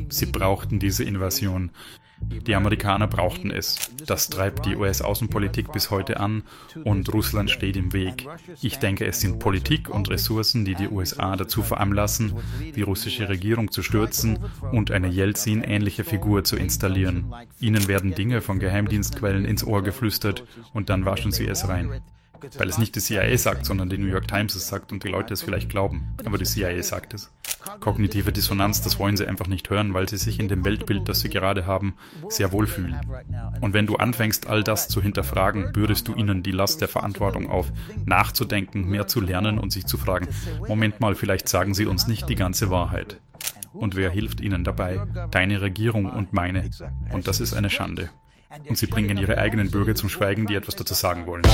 Sie brauchten diese Invasion. Die Amerikaner brauchten es. Das treibt die US-Außenpolitik bis heute an und Russland steht im Weg. Ich denke, es sind Politik und Ressourcen, die die USA dazu veranlassen, die russische Regierung zu stürzen und eine Jelzin-ähnliche Figur zu installieren. Ihnen werden Dinge von Geheimdienstquellen ins Ohr geflüstert und dann waschen sie es rein. Weil es nicht die CIA sagt, sondern die New York Times es sagt und die Leute es vielleicht glauben. Aber die CIA sagt es. Kognitive Dissonanz, das wollen sie einfach nicht hören, weil sie sich in dem Weltbild, das sie gerade haben, sehr wohlfühlen. Und wenn du anfängst, all das zu hinterfragen, bürdest du ihnen die Last der Verantwortung auf, nachzudenken, mehr zu lernen und sich zu fragen, Moment mal, vielleicht sagen sie uns nicht die ganze Wahrheit. Und wer hilft ihnen dabei? Deine Regierung und meine. Und das ist eine Schande. Und sie bringen ihre eigenen Bürger zum Schweigen, die etwas dazu sagen wollen.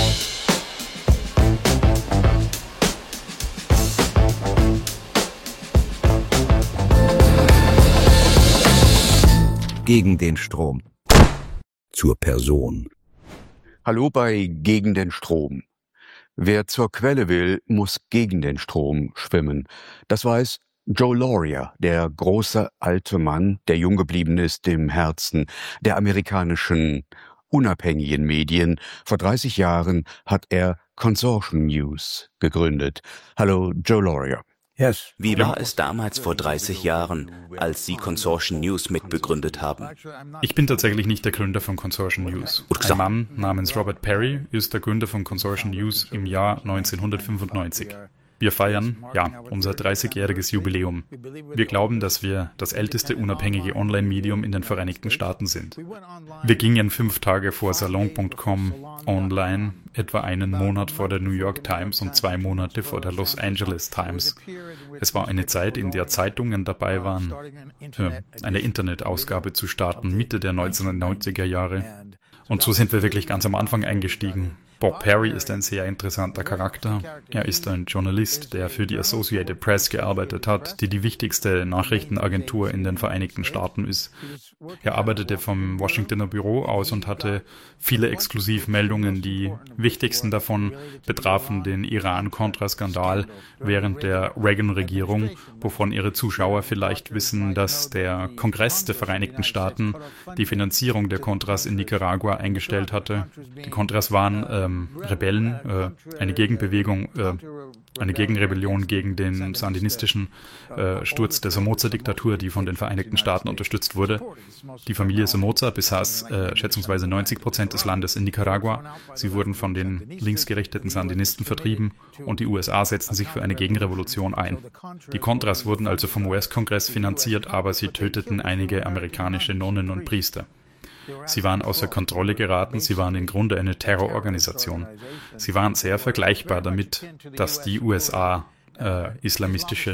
Gegen den Strom. Zur Person. Hallo bei Gegen den Strom. Wer zur Quelle will, muss gegen den Strom schwimmen. Das weiß Joe Lauria, der große alte Mann, der jung geblieben ist im Herzen der amerikanischen unabhängigen Medien. Vor 30 Jahren hat er Consortium News gegründet. Hallo Joe Lauria. Wie war es damals vor 30 Jahren, als Sie Consortium News mitbegründet haben? Ich bin tatsächlich nicht der Gründer von Consortium News. Ein Mann namens Robert Perry ist der Gründer von Consortium News im Jahr 1995. Wir feiern, unser 30-jähriges Jubiläum. Wir glauben, dass wir das älteste unabhängige Online-Medium in den Vereinigten Staaten sind. Wir gingen 5 Tage vor Salon.com online, etwa einen Monat vor der New York Times und 2 Monate vor der Los Angeles Times. Es war eine Zeit, in der Zeitungen dabei waren, eine Internetausgabe zu starten, Mitte der 1990er Jahre. Und so sind wir wirklich ganz am Anfang eingestiegen. Bob Perry ist ein sehr interessanter Charakter. Er ist ein Journalist, der für die Associated Press gearbeitet hat, die wichtigste Nachrichtenagentur in den Vereinigten Staaten ist. Er arbeitete vom Washingtoner Büro aus und hatte viele Exklusivmeldungen. Die wichtigsten davon betrafen den Iran-Contra-Skandal während der Reagan-Regierung, wovon ihre Zuschauer vielleicht wissen, dass der Kongress der Vereinigten Staaten die Finanzierung der Contras in Nicaragua eingestellt hatte. Die Contras waren Rebellen, eine Gegenbewegung, eine Gegenrebellion gegen den sandinistischen Sturz der Somoza-Diktatur, die von den Vereinigten Staaten unterstützt wurde. Die Familie Somoza besaß schätzungsweise 90% des Landes in Nicaragua. Sie wurden von den linksgerichteten Sandinisten vertrieben und die USA setzten sich für eine Gegenrevolution ein. Die Contras wurden also vom US-Kongress finanziert, aber sie töteten einige amerikanische Nonnen und Priester. Sie waren außer Kontrolle geraten, sie waren im Grunde eine Terrororganisation. Sie waren sehr vergleichbar damit, dass die USA islamistische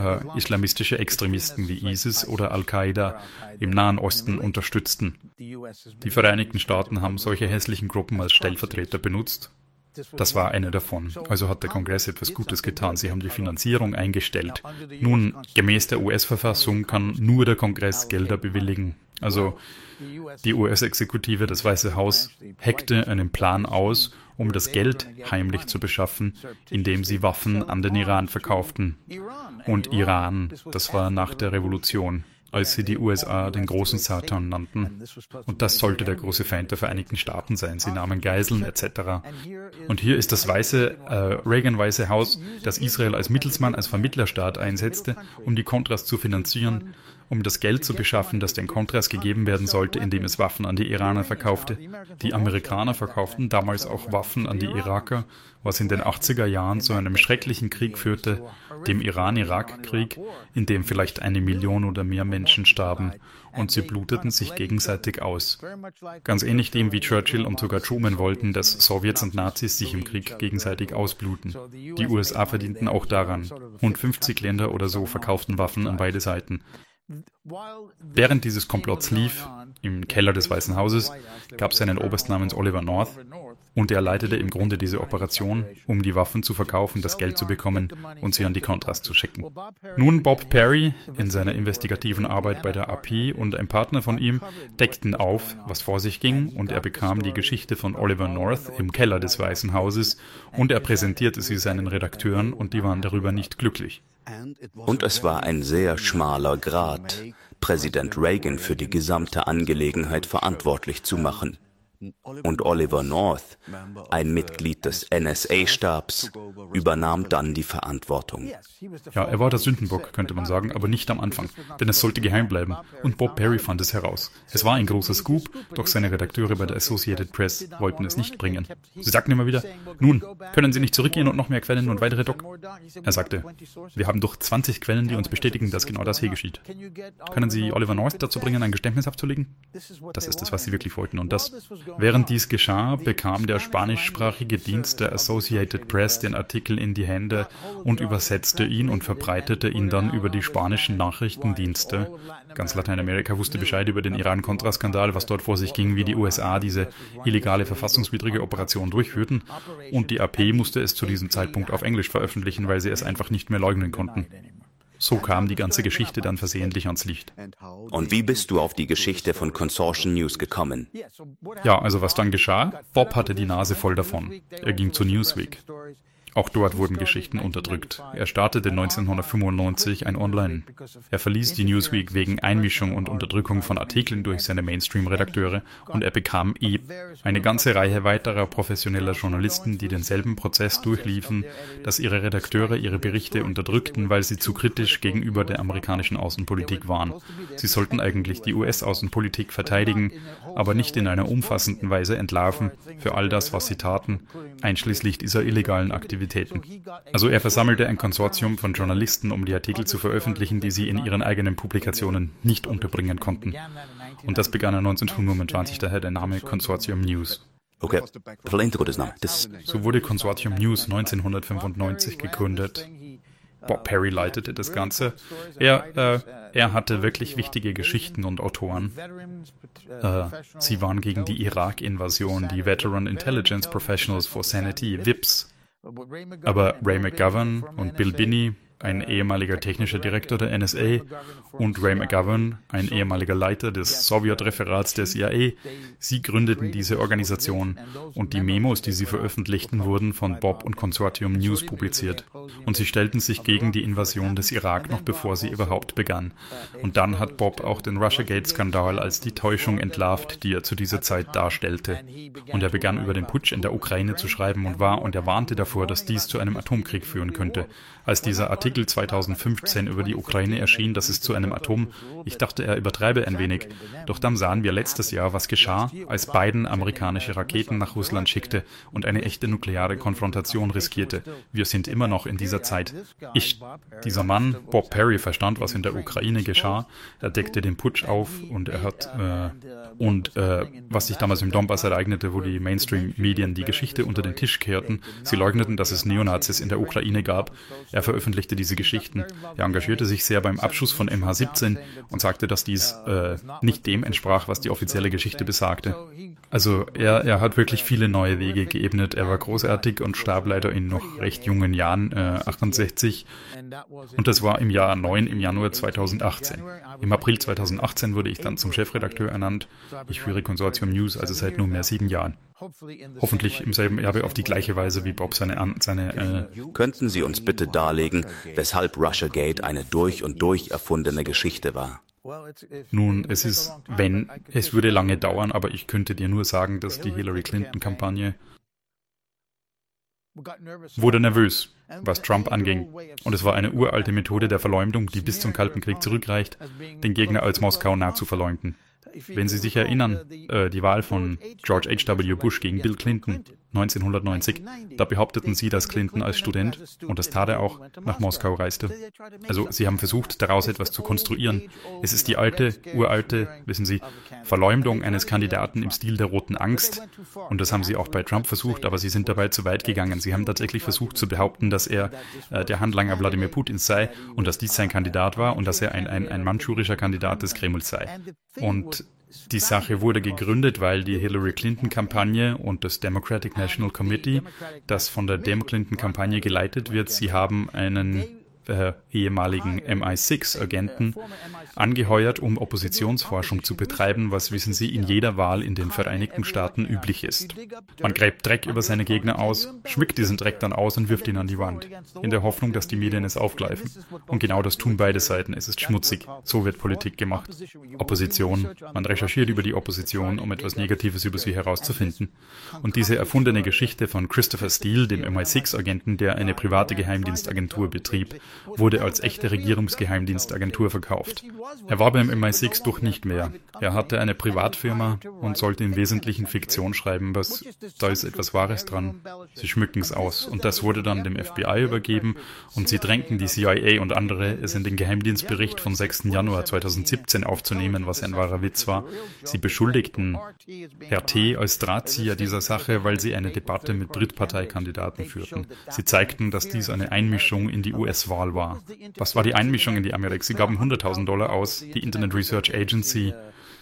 Extremisten wie ISIS oder Al-Qaida im Nahen Osten unterstützten. Die Vereinigten Staaten haben solche hässlichen Gruppen als Stellvertreter benutzt. Das war eine davon. Also hat der Kongress etwas Gutes getan. Sie haben die Finanzierung eingestellt. Nun, gemäß der US-Verfassung kann nur der Kongress Gelder bewilligen. Also die US-Exekutive, das Weiße Haus, heckte einen Plan aus, um das Geld heimlich zu beschaffen, indem sie Waffen an den Iran verkauften. Und Iran, das war nach der Revolution, als sie die USA den großen Satan nannten. Und das sollte der große Feind der Vereinigten Staaten sein. Sie nahmen Geiseln etc. Und hier ist das Reagan-Weiße Haus, das Israel als Mittelsmann, als Vermittlerstaat einsetzte, um die Contras zu finanzieren, um das Geld zu beschaffen, das den Contras gegeben werden sollte, indem es Waffen an die Iraner verkaufte. Die Amerikaner verkauften damals auch Waffen an die Iraker, was in den 80er Jahren zu einem schrecklichen Krieg führte, dem Iran-Irak-Krieg, in dem vielleicht 1 Million oder mehr Menschen starben und sie bluteten sich gegenseitig aus. Ganz ähnlich dem, wie Churchill und sogar Truman wollten, dass Sowjets und Nazis sich im Krieg gegenseitig ausbluten. Die USA verdienten auch daran. Rund 50 Länder oder so verkauften Waffen an beide Seiten. Während dieses Komplotts lief, im Keller des Weißen Hauses, gab es einen Oberst namens Oliver North und er leitete im Grunde diese Operation, um die Waffen zu verkaufen, das Geld zu bekommen und sie an die Contras zu schicken. Nun Bob Perry in seiner investigativen Arbeit bei der AP und ein Partner von ihm deckten auf, was vor sich ging und er bekam die Geschichte von Oliver North im Keller des Weißen Hauses und er präsentierte sie seinen Redakteuren und die waren darüber nicht glücklich. Und es war ein sehr schmaler Grat, Präsident Reagan für die gesamte Angelegenheit verantwortlich zu machen. Und Oliver North, ein Mitglied des NSA-Stabs, übernahm dann die Verantwortung. Ja, er war der Sündenbock, könnte man sagen, aber nicht am Anfang, denn es sollte geheim bleiben. Und Bob Perry fand es heraus. Es war ein großer Scoop, doch seine Redakteure bei der Associated Press wollten es nicht bringen. Sie sagten immer wieder, nun, können Sie nicht zurückgehen und noch mehr Quellen und weitere Doc? Er sagte, wir haben doch 20 Quellen, die uns bestätigen, dass genau das hier geschieht. Können Sie Oliver North dazu bringen, ein Geständnis abzulegen? Das ist es, was sie wirklich wollten. Und während dies geschah, bekam der spanischsprachige Dienst der Associated Press den Artikel in die Hände und übersetzte ihn und verbreitete ihn dann über die spanischen Nachrichtendienste. Ganz Lateinamerika wusste Bescheid über den Iran-Contra-Skandal, was dort vor sich ging, wie die USA diese illegale verfassungswidrige Operation durchführten. Und die AP musste es zu diesem Zeitpunkt auf Englisch veröffentlichen, weil sie es einfach nicht mehr leugnen konnten. So kam die ganze Geschichte dann versehentlich ans Licht. Und wie bist du auf die Geschichte von Consortium News gekommen? Ja, also was dann geschah? Bob hatte die Nase voll davon. Er ging zu Newsweek. Auch dort wurden Geschichten unterdrückt. Er startete 1995 ein Online. Er verließ die Newsweek wegen Einmischung und Unterdrückung von Artikeln durch seine Mainstream-Redakteure und er bekam eine ganze Reihe weiterer professioneller Journalisten, die denselben Prozess durchliefen, dass ihre Redakteure ihre Berichte unterdrückten, weil sie zu kritisch gegenüber der amerikanischen Außenpolitik waren. Sie sollten eigentlich die US-Außenpolitik verteidigen, aber nicht in einer umfassenden Weise entlarven für all das, was sie taten, einschließlich dieser illegalen Aktivitäten. Also er versammelte ein Konsortium von Journalisten, um die Artikel zu veröffentlichen, die sie in ihren eigenen Publikationen nicht unterbringen konnten. Und das begann 1925, daher der Name Consortium News. Okay, So wurde Consortium News 1995 gegründet. Bob Perry leitete das Ganze. Er hatte wirklich wichtige Geschichten und Autoren. Sie waren gegen die Irak-Invasion, die Veteran Intelligence Professionals for Sanity, VIPs. Aber Ray McGovern und Bill Binney, ein ehemaliger technischer Direktor der NSA, und Ray McGovern, ein ehemaliger Leiter des Sowjetreferats der CIA, sie gründeten diese Organisation und die Memos, die sie veröffentlichten, wurden von Bob und Consortium News publiziert. Und sie stellten sich gegen die Invasion des Irak noch bevor sie überhaupt begann. Und dann hat Bob auch den Russiagate-Skandal als die Täuschung entlarvt, die er zu dieser Zeit darstellte. Und er begann über den Putsch in der Ukraine zu schreiben und er warnte davor, dass dies zu einem Atomkrieg führen könnte. Als dieser Artikel 2015 über die Ukraine erschien, dass es zu einem ich dachte, er übertreibe ein wenig. Doch dann sahen wir letztes Jahr, was geschah, als Biden amerikanische Raketen nach Russland schickte und eine echte nukleare Konfrontation riskierte. Wir sind immer noch in dieser Zeit. Dieser Mann, Bob Perry, verstand, was in der Ukraine geschah. Er deckte den Putsch auf und er hat was sich damals im Donbass ereignete, wo die Mainstream-Medien die Geschichte unter den Tisch kehrten. Sie leugneten, dass es Neonazis in der Ukraine gab. Er veröffentlichte diese Geschichten. Er engagierte sich sehr beim Abschuss von MH17 und sagte, dass dies nicht dem entsprach, was die offizielle Geschichte besagte. Also er hat wirklich viele neue Wege geebnet. Er war großartig und starb leider in noch recht jungen Jahren, 68. Und das war im Januar 2018. Im April 2018 wurde ich dann zum Chefredakteur ernannt. Ich führe Consortium News also seit nunmehr 7 Jahren. Hoffentlich im selben Erbe auf die gleiche Weise wie Bob Könnten Sie uns bitte darlegen, weshalb Russiagate eine durch und durch erfundene Geschichte war? Nun, es würde lange dauern, aber ich könnte dir nur sagen, dass die Hillary Clinton-Kampagne wurde nervös, was Trump anging. Und es war eine uralte Methode der Verleumdung, die bis zum Kalten Krieg zurückreicht, den Gegner als Moskau nah zu verleumden. Wenn Sie sich erinnern, die Wahl von George H.W. Bush gegen Bill Clinton 1990, da behaupteten Sie, dass Clinton als Student, und das tat er auch, nach Moskau reiste. Also Sie haben versucht, daraus etwas zu konstruieren. Es ist die uralte, wissen Sie, Verleumdung eines Kandidaten im Stil der roten Angst. Und das haben Sie auch bei Trump versucht, aber Sie sind dabei zu weit gegangen. Sie haben tatsächlich versucht zu behaupten, dass er der Handlanger Wladimir Putins sei und dass dies sein Kandidat war und dass er ein mandschurischer Kandidat des Kremls sei. Und die Sache wurde gegründet, weil die Hillary Clinton-Kampagne und das Democratic National Committee, das von der Demo-Clinton-Kampagne geleitet wird, sie haben einen ehemaligen MI6-Agenten, angeheuert, um Oppositionsforschung zu betreiben, was, wissen Sie, in jeder Wahl in den Vereinigten Staaten üblich ist. Man gräbt Dreck über seine Gegner aus, schmückt diesen Dreck dann aus und wirft ihn an die Wand, in der Hoffnung, dass die Medien es aufgreifen. Und genau das tun beide Seiten. Es ist schmutzig. So wird Politik gemacht. Opposition. Man recherchiert über die Opposition, um etwas Negatives über sie herauszufinden. Und diese erfundene Geschichte von Christopher Steele, dem MI6-Agenten, der eine private Geheimdienstagentur betrieb, wurde als echte Regierungsgeheimdienstagentur verkauft. Er war beim MI6 doch nicht mehr. Er hatte eine Privatfirma und sollte im Wesentlichen Fiktion schreiben, da ist etwas Wahres dran. Sie schmücken es aus. Und das wurde dann dem FBI übergeben und sie drängten die CIA und andere, es in den Geheimdienstbericht vom 6. Januar 2017 aufzunehmen, was ein wahrer Witz war. Sie beschuldigten RT als Drahtzieher dieser Sache, weil sie eine Debatte mit Drittparteikandidaten führten. Sie zeigten, dass dies eine Einmischung in die US-Wahl war. Was war die Einmischung in die Amerika? Sie gaben $100.000 aus, die Internet Research Agency,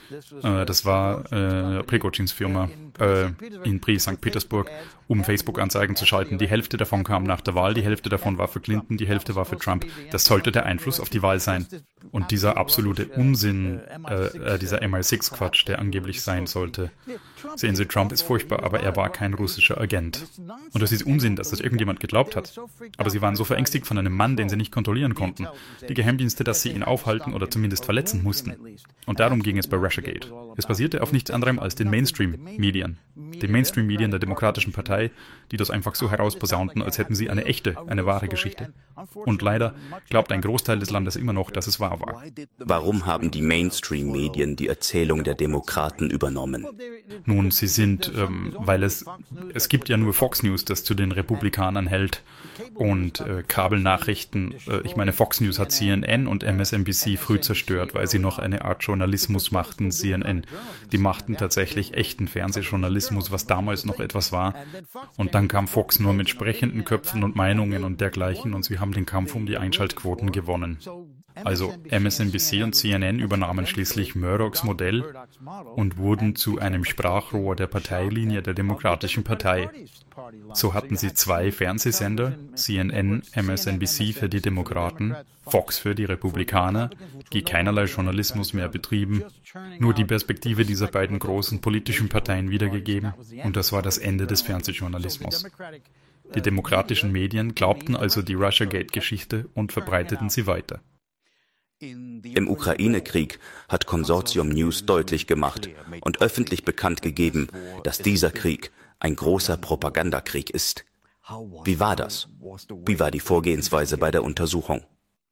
das war Prigozhins Firma in St. Petersburg, um Facebook-Anzeigen zu schalten. Die Hälfte davon kam nach der Wahl, die Hälfte davon war für Clinton, die Hälfte war für Trump. Das sollte der Einfluss auf die Wahl sein. Und dieser absolute Unsinn, dieser MI6-Quatsch, der angeblich sein sollte. Sehen Sie, Trump ist furchtbar, aber er war kein russischer Agent. Und das ist Unsinn, dass das irgendjemand geglaubt hat. Aber sie waren so verängstigt von einem Mann, den sie nicht kontrollieren konnten. Die Geheimdienste, dass sie ihn aufhalten oder zumindest verletzen mussten. Und darum ging es bei Russiagate. Es basierte auf nichts anderem als den Mainstream-Medien. Den Mainstream-Medien der Demokratischen Partei, die das einfach so herausposaunten, als hätten sie eine wahre Geschichte. Und leider glaubt ein Großteil des Landes immer noch, dass es wahr war. Warum haben die Mainstream-Medien die Erzählung der Demokraten übernommen? Nun, sie sind, weil es gibt ja nur Fox News, das zu den Republikanern hält, und Kabelnachrichten. Ich meine, Fox News hat CNN und MSNBC früh zerstört, weil sie noch eine Art Journalismus machten. CNN, die machten tatsächlich echten Fernsehjournalismus, was damals noch etwas war. Und dann kam Fox nur mit sprechenden Köpfen und Meinungen und dergleichen, und sie haben den Kampf um die Einschaltquoten gewonnen. Also MSNBC und CNN übernahmen schließlich Murdochs Modell und wurden zu einem Sprachrohr der Parteilinie der Demokratischen Partei. So hatten sie zwei Fernsehsender, CNN, MSNBC für die Demokraten, Fox für die Republikaner, die keinerlei Journalismus mehr betrieben, nur die Perspektive dieser beiden großen politischen Parteien wiedergegeben, und das war das Ende des Fernsehjournalismus. Die demokratischen Medien glaubten also die Russiagate-Geschichte und verbreiteten sie weiter. Im Ukraine-Krieg hat Consortium News deutlich gemacht und öffentlich bekannt gegeben, dass dieser Krieg ein großer Propagandakrieg ist. Wie war das? Wie war die Vorgehensweise bei der Untersuchung?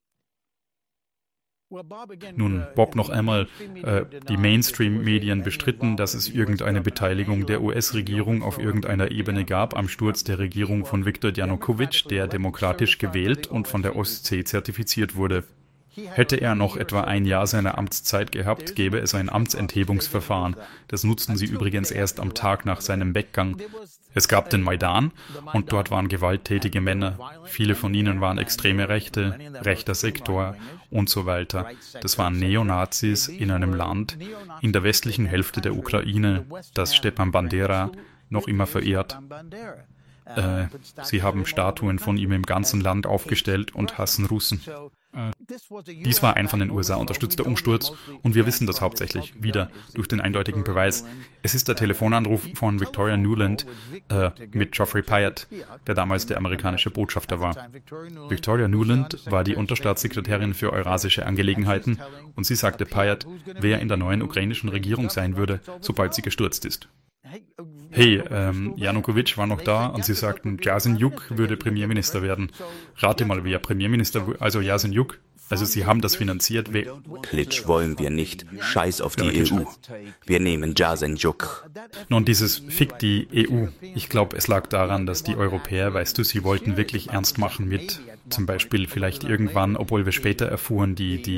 Nun, Bob, noch einmal, die Mainstream-Medien bestritten, dass es irgendeine Beteiligung der US-Regierung auf irgendeiner Ebene gab am Sturz der Regierung von Viktor Janukowitsch, der demokratisch gewählt und von der Ostsee zertifiziert wurde. Hätte er noch etwa ein Jahr seiner Amtszeit gehabt, gäbe es ein Amtsenthebungsverfahren. Das nutzten sie übrigens erst am Tag nach seinem Weggang. Es gab den Maidan und dort waren gewalttätige Männer. Viele von ihnen waren extreme Rechte, rechter Sektor und so weiter. Das waren Neonazis in einem Land in der westlichen Hälfte der Ukraine, das Stepan Bandera noch immer verehrt. Sie haben Statuen von ihm im ganzen Land aufgestellt und hassen Russen. Dies war ein von den USA unterstützter Umsturz und wir wissen das hauptsächlich wieder durch den eindeutigen Beweis. Es ist der Telefonanruf von Victoria Nuland mit Geoffrey Pyatt, der damals der amerikanische Botschafter war. Victoria Nuland war die Unterstaatssekretärin für eurasische Angelegenheiten und sie sagte Pyatt, wer in der neuen ukrainischen Regierung sein würde, sobald sie gestürzt ist. Hey, Janukowitsch war noch da und sie sagten, Jasenjuk würde Premierminister werden. Rate mal, wer Premierminister, also Jasenjuk. Also sie haben das finanziert. Klitsch wollen wir nicht. Scheiß auf die EU. Wir nehmen Jasenjuk. Nun, dieses Fick die EU. Ich glaube, es lag daran, dass die Europäer, weißt du, sie wollten wirklich ernst machen mit zum Beispiel vielleicht irgendwann, obwohl wir später erfuhren,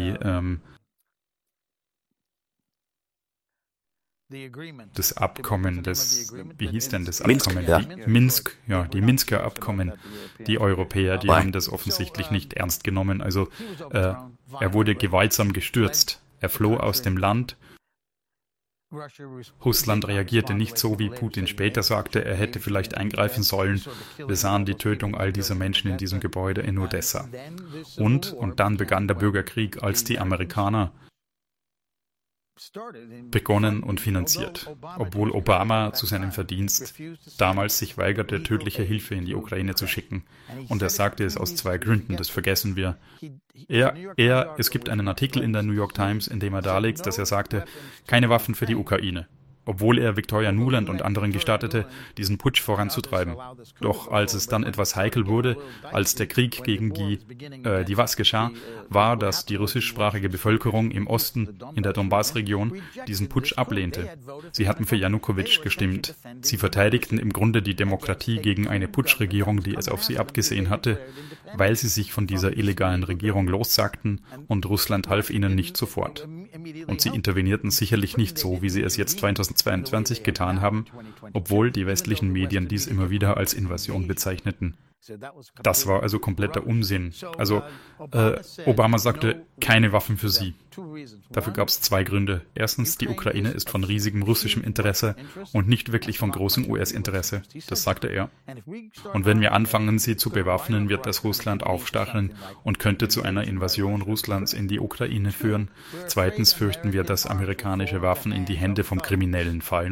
das Abkommen, wie hieß denn das Abkommen? Minsk, ja. Die Minsker Abkommen. Die Europäer, die haben das offensichtlich nicht ernst genommen. Also er wurde gewaltsam gestürzt. Er floh aus dem Land Russland reagierte nicht so, wie Putin später sagte, er hätte vielleicht eingreifen sollen. Wir sahen die Tötung all dieser Menschen in diesem Gebäude in Odessa. Und dann begann der Bürgerkrieg, als die Amerikaner begonnen und finanziert, obwohl Obama zu seinem Verdienst damals sich weigerte, tödliche Hilfe in die Ukraine zu schicken. Und er sagte es aus 2 Gründen, das vergessen wir. Es gibt einen Artikel in der New York Times, in dem er darlegt, dass er sagte, keine Waffen für die Ukraine. Obwohl er Victoria Nuland und anderen gestattete, diesen Putsch voranzutreiben. Doch als es dann etwas heikel wurde, als der Krieg gegen die was geschah, war, dass die russischsprachige Bevölkerung im Osten, in der Donbass-Region, diesen Putsch ablehnte. Sie hatten für Janukowitsch gestimmt. Sie verteidigten im Grunde die Demokratie gegen eine Putschregierung, die es auf sie abgesehen hatte, weil sie sich von dieser illegalen Regierung lossagten und Russland half ihnen nicht sofort. Und sie intervenierten sicherlich nicht so, wie sie es jetzt 2022 getan haben, obwohl die westlichen Medien dies immer wieder als Invasion bezeichneten. Das war also kompletter Unsinn. Also Obama sagte, keine Waffen für sie. Dafür gab es 2 Gründe. Erstens, die Ukraine ist von riesigem russischem Interesse und nicht wirklich von großem US-Interesse. Das sagte er. Und wenn wir anfangen, sie zu bewaffnen, wird das Russland aufstacheln und könnte zu einer Invasion Russlands in die Ukraine führen. Zweitens fürchten wir, dass amerikanische Waffen in die Hände von Kriminellen fallen.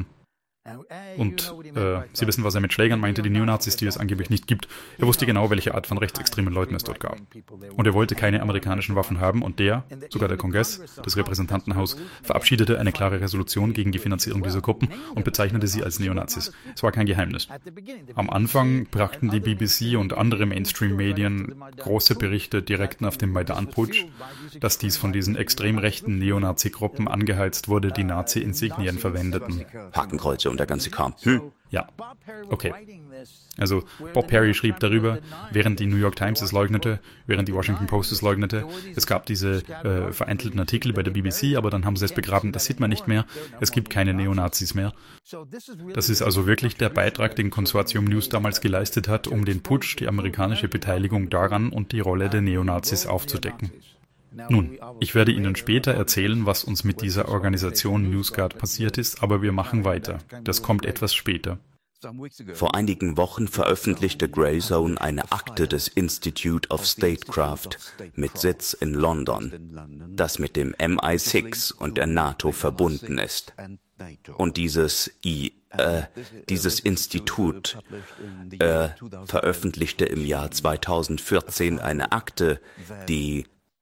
Und Sie wissen, was er mit Schlägern meinte, die Neonazis, die es angeblich nicht gibt. Er wusste genau, welche Art von rechtsextremen Leuten es dort gab. Und er wollte keine amerikanischen Waffen haben und sogar der Kongress, das Repräsentantenhaus, verabschiedete eine klare Resolution gegen die Finanzierung dieser Gruppen und bezeichnete sie als Neonazis. Es war kein Geheimnis. Am Anfang brachten die BBC und andere Mainstream-Medien große Berichte direkt nach dem Maidan-Putsch, dass dies von diesen extrem rechten Neonazi-Gruppen angeheizt wurde, die Nazi-Insignien verwendeten. Hakenkreuze und der ganze Kram. Ja, okay. Also Bob Perry schrieb darüber, während die New York Times es leugnete, während die Washington Post es leugnete. Es gab diese vereinzelten Artikel bei der BBC, aber dann haben sie es begraben, das sieht man nicht mehr. Es gibt keine Neonazis mehr. Das ist also wirklich der Beitrag, den Consortium News damals geleistet hat, um den Putsch, die amerikanische Beteiligung daran und die Rolle der Neonazis aufzudecken. Nun, ich werde Ihnen später erzählen, was uns mit dieser Organisation NewsGuard passiert ist, aber wir machen weiter. Das kommt etwas später. Vor einigen Wochen veröffentlichte Grayzone eine Akte des Institute of Statecraft mit Sitz in London, das mit dem MI6 und der NATO verbunden ist. Und dieses Institut veröffentlichte im Jahr 2014 eine Akte, die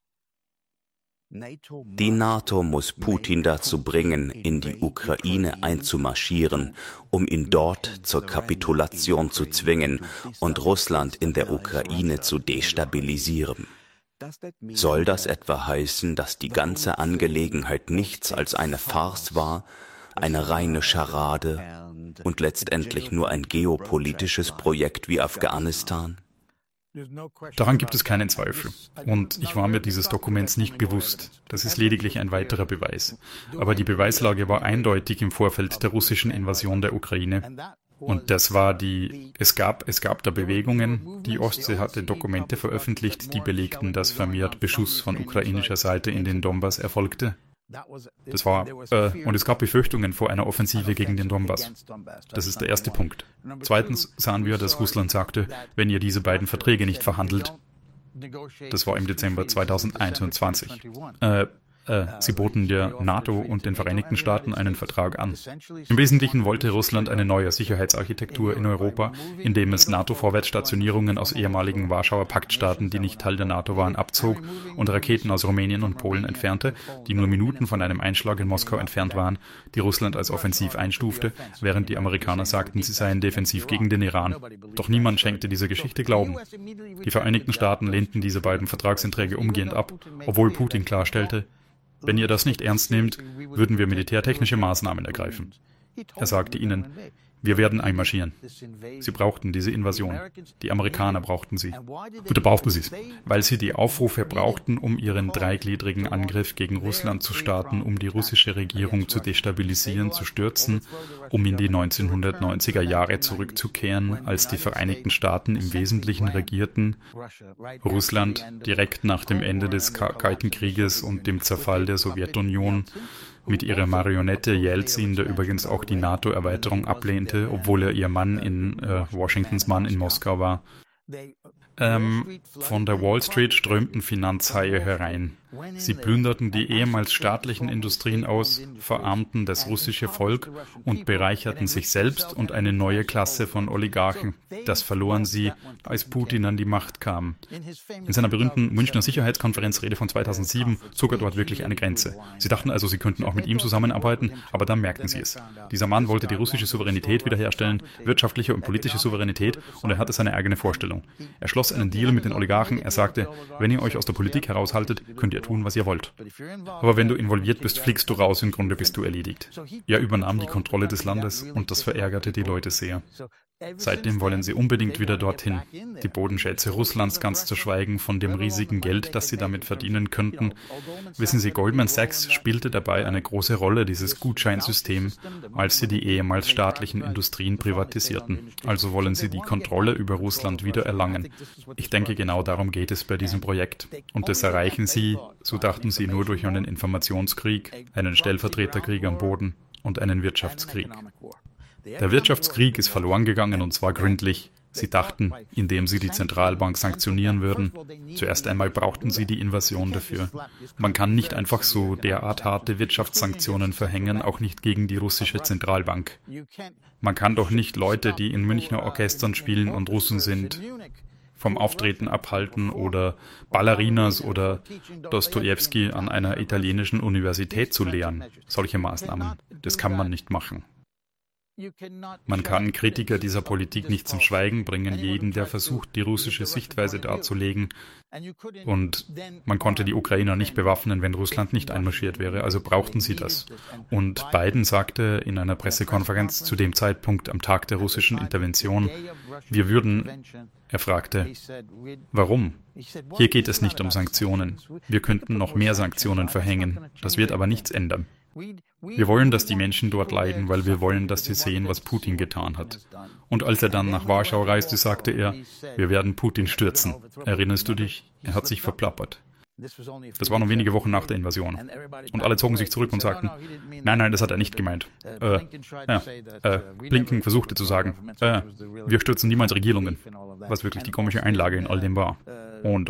NATO muss Putin dazu bringen, in die Ukraine einzumarschieren, um ihn dort zur Kapitulation zu zwingen und Russland in der Ukraine zu destabilisieren. Soll das etwa heißen, dass die ganze Angelegenheit nichts als eine Farce war, eine reine Scharade und letztendlich nur ein geopolitisches Projekt wie Afghanistan? Daran gibt es keinen Zweifel. Und ich war mir dieses Dokuments nicht bewusst. Das ist lediglich ein weiterer Beweis. Aber die Beweislage war eindeutig im Vorfeld der russischen Invasion der Ukraine. Und das war es gab da Bewegungen. Die Ostsee hatte Dokumente veröffentlicht, die belegten, dass vermehrt Beschuss von ukrainischer Seite in den Donbass erfolgte. Und es gab Befürchtungen vor einer Offensive gegen den Donbass. Das ist der erste Punkt. Zweitens sahen wir, dass Russland sagte, wenn ihr diese beiden Verträge nicht verhandelt, das war im Dezember 2021, sie boten der NATO und den Vereinigten Staaten einen Vertrag an. Im Wesentlichen wollte Russland eine neue Sicherheitsarchitektur in Europa, indem es NATO-Vorwärtsstationierungen aus ehemaligen Warschauer Paktstaaten, die nicht Teil der NATO waren, abzog und Raketen aus Rumänien und Polen entfernte, die nur Minuten von einem Einschlag in Moskau entfernt waren, die Russland als offensiv einstufte, während die Amerikaner sagten, sie seien defensiv gegen den Iran. Doch niemand schenkte dieser Geschichte Glauben. Die Vereinigten Staaten lehnten diese beiden Vertragsenträge umgehend ab, obwohl Putin klarstellte, wenn ihr das nicht ernst nehmt, würden wir militärtechnische Maßnahmen ergreifen. Er sagte ihnen, Wir werden einmarschieren. Sie brauchten diese Invasion. Die Amerikaner brauchten sie. Bitte brauchten sie es. Weil sie die Aufrufe brauchten, um ihren dreigliedrigen Angriff gegen Russland zu starten, um die russische Regierung zu destabilisieren, zu stürzen, um in die 1990er Jahre zurückzukehren, als die Vereinigten Staaten im Wesentlichen regierten, Russland direkt nach dem Ende des Kalten Krieges und dem Zerfall der Sowjetunion mit ihrer Marionette Jelzin, der übrigens auch die NATO-Erweiterung ablehnte, obwohl er Washingtons Mann in Moskau war. Von der Wall Street strömten Finanzhaie herein. Sie plünderten die ehemals staatlichen Industrien aus, verarmten das russische Volk und bereicherten sich selbst und eine neue Klasse von Oligarchen. Das verloren sie, als Putin an die Macht kam. In seiner berühmten Münchner Sicherheitskonferenzrede von 2007 zog er dort wirklich eine Grenze. Sie dachten also, sie könnten auch mit ihm zusammenarbeiten, aber dann merkten sie es. Dieser Mann wollte die russische Souveränität wiederherstellen, wirtschaftliche und politische Souveränität, und er hatte seine eigene Vorstellung. Er schloss einen Deal mit den Oligarchen. Er sagte, wenn ihr euch aus der Politik heraushaltet, könnt ihr tun, was ihr wollt. Aber wenn du involviert bist, fliegst du raus, im Grunde bist du erledigt. Er übernahm die Kontrolle des Landes und das verärgerte die Leute sehr. Seitdem wollen sie unbedingt wieder dorthin. Die Bodenschätze Russlands, ganz zu schweigen von dem riesigen Geld, das sie damit verdienen könnten. Wissen Sie, Goldman Sachs spielte dabei eine große Rolle, dieses Gutscheinsystem, als sie die ehemals staatlichen Industrien privatisierten. Also wollen sie die Kontrolle über Russland wieder erlangen. Ich denke, genau darum geht es bei diesem Projekt. Und das erreichen sie, so dachten sie, nur durch einen Informationskrieg, einen Stellvertreterkrieg am Boden und einen Wirtschaftskrieg. Der Wirtschaftskrieg ist verloren gegangen, und zwar gründlich. Sie dachten, indem sie die Zentralbank sanktionieren würden. Zuerst einmal brauchten sie die Invasion dafür. Man kann nicht einfach so derart harte Wirtschaftssanktionen verhängen, auch nicht gegen die russische Zentralbank. Man kann doch nicht Leute, die in Münchner Orchestern spielen und Russen sind, vom Auftreten abhalten oder Ballerinas oder Dostojewski an einer italienischen Universität zu lehren. Solche Maßnahmen, das kann man nicht machen. Man kann Kritiker dieser Politik nicht zum Schweigen bringen, jeden, der versucht, die russische Sichtweise darzulegen. Und man konnte die Ukrainer nicht bewaffnen, wenn Russland nicht einmarschiert wäre, also brauchten sie das. Und Biden sagte in einer Pressekonferenz zu dem Zeitpunkt am Tag der russischen Intervention, er fragte, warum? Hier geht es nicht um Sanktionen. Wir könnten noch mehr Sanktionen verhängen. Das wird aber nichts ändern. Wir wollen, dass die Menschen dort leiden, weil wir wollen, dass sie sehen, was Putin getan hat. Und als er dann nach Warschau reiste, sagte er, wir werden Putin stürzen. Erinnerst du dich? Er hat sich verplappert. Das war noch wenige Wochen nach der Invasion. Und alle zogen sich zurück und sagten, nein, das hat er nicht gemeint. Blinken versuchte zu sagen, wir stürzen niemals Regierungen, was wirklich die komische Einlage in all dem war. Und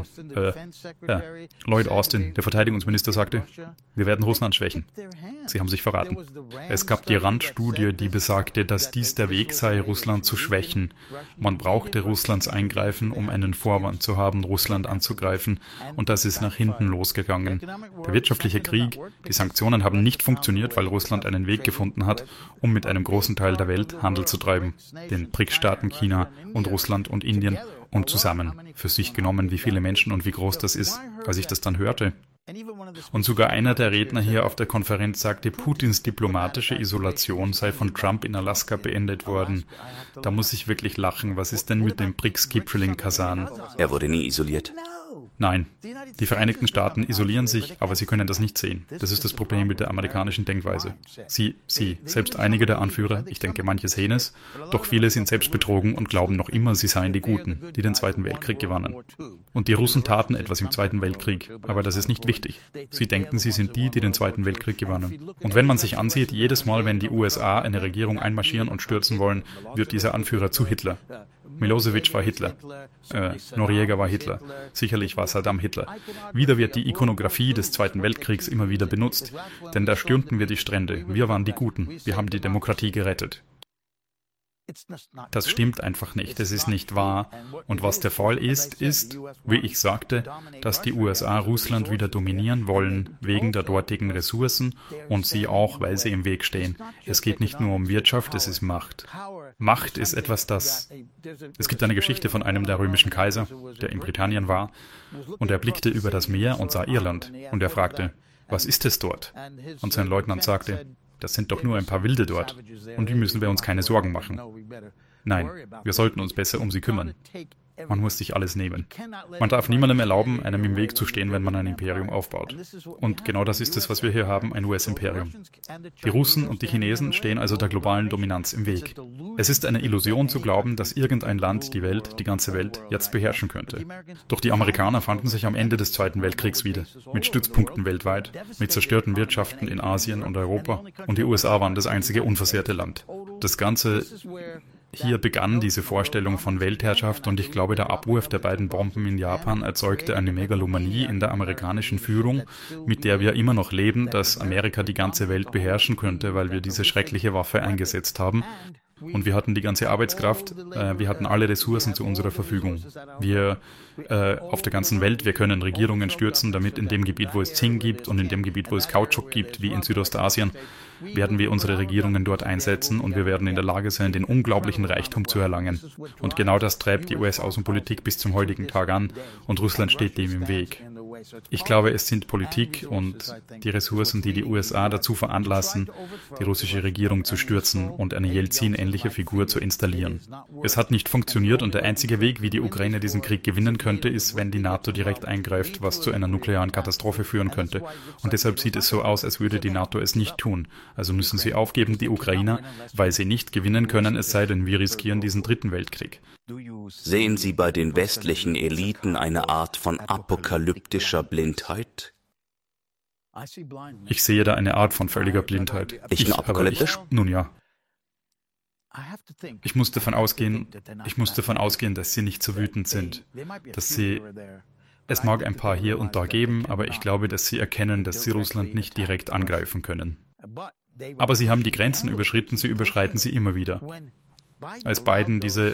Lloyd Austin, der Verteidigungsminister, sagte, wir werden Russland schwächen. Sie haben sich verraten. Es gab die Randstudie, die besagte, dass dies der Weg sei, Russland zu schwächen. Man brauchte Russlands Eingreifen, um einen Vorwand zu haben, Russland anzugreifen. Und das ist nach hinten losgegangen. Der wirtschaftliche Krieg, die Sanktionen haben nicht funktioniert, weil Russland einen Weg gefunden hat, um mit einem großen Teil der Welt Handel zu treiben. Den BRICS-Staaten China und Russland und Indien. Und zusammen, für sich genommen, wie viele Menschen und wie groß das ist, als ich das dann hörte. Und sogar einer der Redner hier auf der Konferenz sagte, Putins diplomatische Isolation sei von Trump in Alaska beendet worden. Da muss ich wirklich lachen. Was ist denn mit dem BRICS-Gipfel in Kasan? Er wurde nie isoliert. Nein, die Vereinigten Staaten isolieren sich, aber sie können das nicht sehen. Das ist das Problem mit der amerikanischen Denkweise. Sie, selbst einige der Anführer, ich denke manche sehen es, doch viele sind selbst betrogen und glauben noch immer, sie seien die Guten, die den Zweiten Weltkrieg gewannen. Und die Russen taten etwas im Zweiten Weltkrieg, aber das ist nicht wichtig. Sie denken, sie sind die, die den Zweiten Weltkrieg gewannen. Und wenn man sich ansieht, jedes Mal, wenn die USA eine Regierung einmarschieren und stürzen wollen, wird dieser Anführer zu Hitler. Milosevic war Hitler. Noriega war Hitler. Sicherlich war Saddam Hitler. Wieder wird die Ikonografie des Zweiten Weltkriegs immer wieder benutzt, denn da stürmten wir die Strände. Wir waren die Guten. Wir haben die Demokratie gerettet. Das stimmt einfach nicht. Es ist nicht wahr. Und was der Fall ist, wie ich sagte, dass die USA Russland wieder dominieren wollen, wegen der dortigen Ressourcen und sie auch, weil sie im Weg stehen. Es geht nicht nur um Wirtschaft, es ist Macht. Macht ist etwas, Es gibt eine Geschichte von einem der römischen Kaiser, der in Britannien war, und er blickte über das Meer und sah Irland. Und er fragte, was ist es dort? Und sein Leutnant sagte, das sind doch nur ein paar Wilde dort. Und die müssen wir uns keine Sorgen machen. Nein, wir sollten uns besser um sie kümmern. Man muss sich alles nehmen. Man darf niemandem erlauben, einem im Weg zu stehen, wenn man ein Imperium aufbaut. Und genau das ist es, was wir hier haben, ein US-Imperium. Die Russen und die Chinesen stehen also der globalen Dominanz im Weg. Es ist eine Illusion zu glauben, dass irgendein Land die Welt, die ganze Welt, jetzt beherrschen könnte. Doch die Amerikaner fanden sich am Ende des Zweiten Weltkriegs wieder, mit Stützpunkten weltweit, mit zerstörten Wirtschaften in Asien und Europa, und die USA waren das einzige unversehrte Land. Das Ganze Hier begann diese Vorstellung von Weltherrschaft und ich glaube, der Abwurf der beiden Bomben in Japan erzeugte eine Megalomanie in der amerikanischen Führung, mit der wir immer noch leben, dass Amerika die ganze Welt beherrschen könnte, weil wir diese schreckliche Waffe eingesetzt haben. Und wir hatten die ganze Arbeitskraft, wir hatten alle Ressourcen zu unserer Verfügung. Wir auf der ganzen Welt, wir können Regierungen stürzen, damit in dem Gebiet, wo es Zinn gibt und in dem Gebiet, wo es Kautschuk gibt, wie in Südostasien, werden wir unsere Regierungen dort einsetzen und wir werden in der Lage sein, den unglaublichen Reichtum zu erlangen. Und genau das treibt die US-Außenpolitik bis zum heutigen Tag an und Russland steht dem im Weg. Ich glaube, es sind Politik und die Ressourcen, die die USA dazu veranlassen, die russische Regierung zu stürzen und eine Jelzin-ähnliche Figur zu installieren. Es hat nicht funktioniert und der einzige Weg, wie die Ukraine diesen Krieg gewinnen könnte, ist, wenn die NATO direkt eingreift, was zu einer nuklearen Katastrophe führen könnte. Und deshalb sieht es so aus, als würde die NATO es nicht tun. Also müssen sie aufgeben, die Ukrainer, weil sie nicht gewinnen können, es sei denn, wir riskieren diesen dritten Weltkrieg. Sehen Sie bei den westlichen Eliten eine Art von apokalyptischer Blindheit? Ich sehe da eine Art von völliger Blindheit. Nun ja. Ich muss davon ausgehen, dass sie nicht so wütend sind. Es mag ein paar hier und da geben, aber ich glaube, dass sie erkennen, dass sie Russland nicht direkt angreifen können. Aber sie haben die Grenzen überschritten, sie überschreiten sie immer wieder. Als Biden diese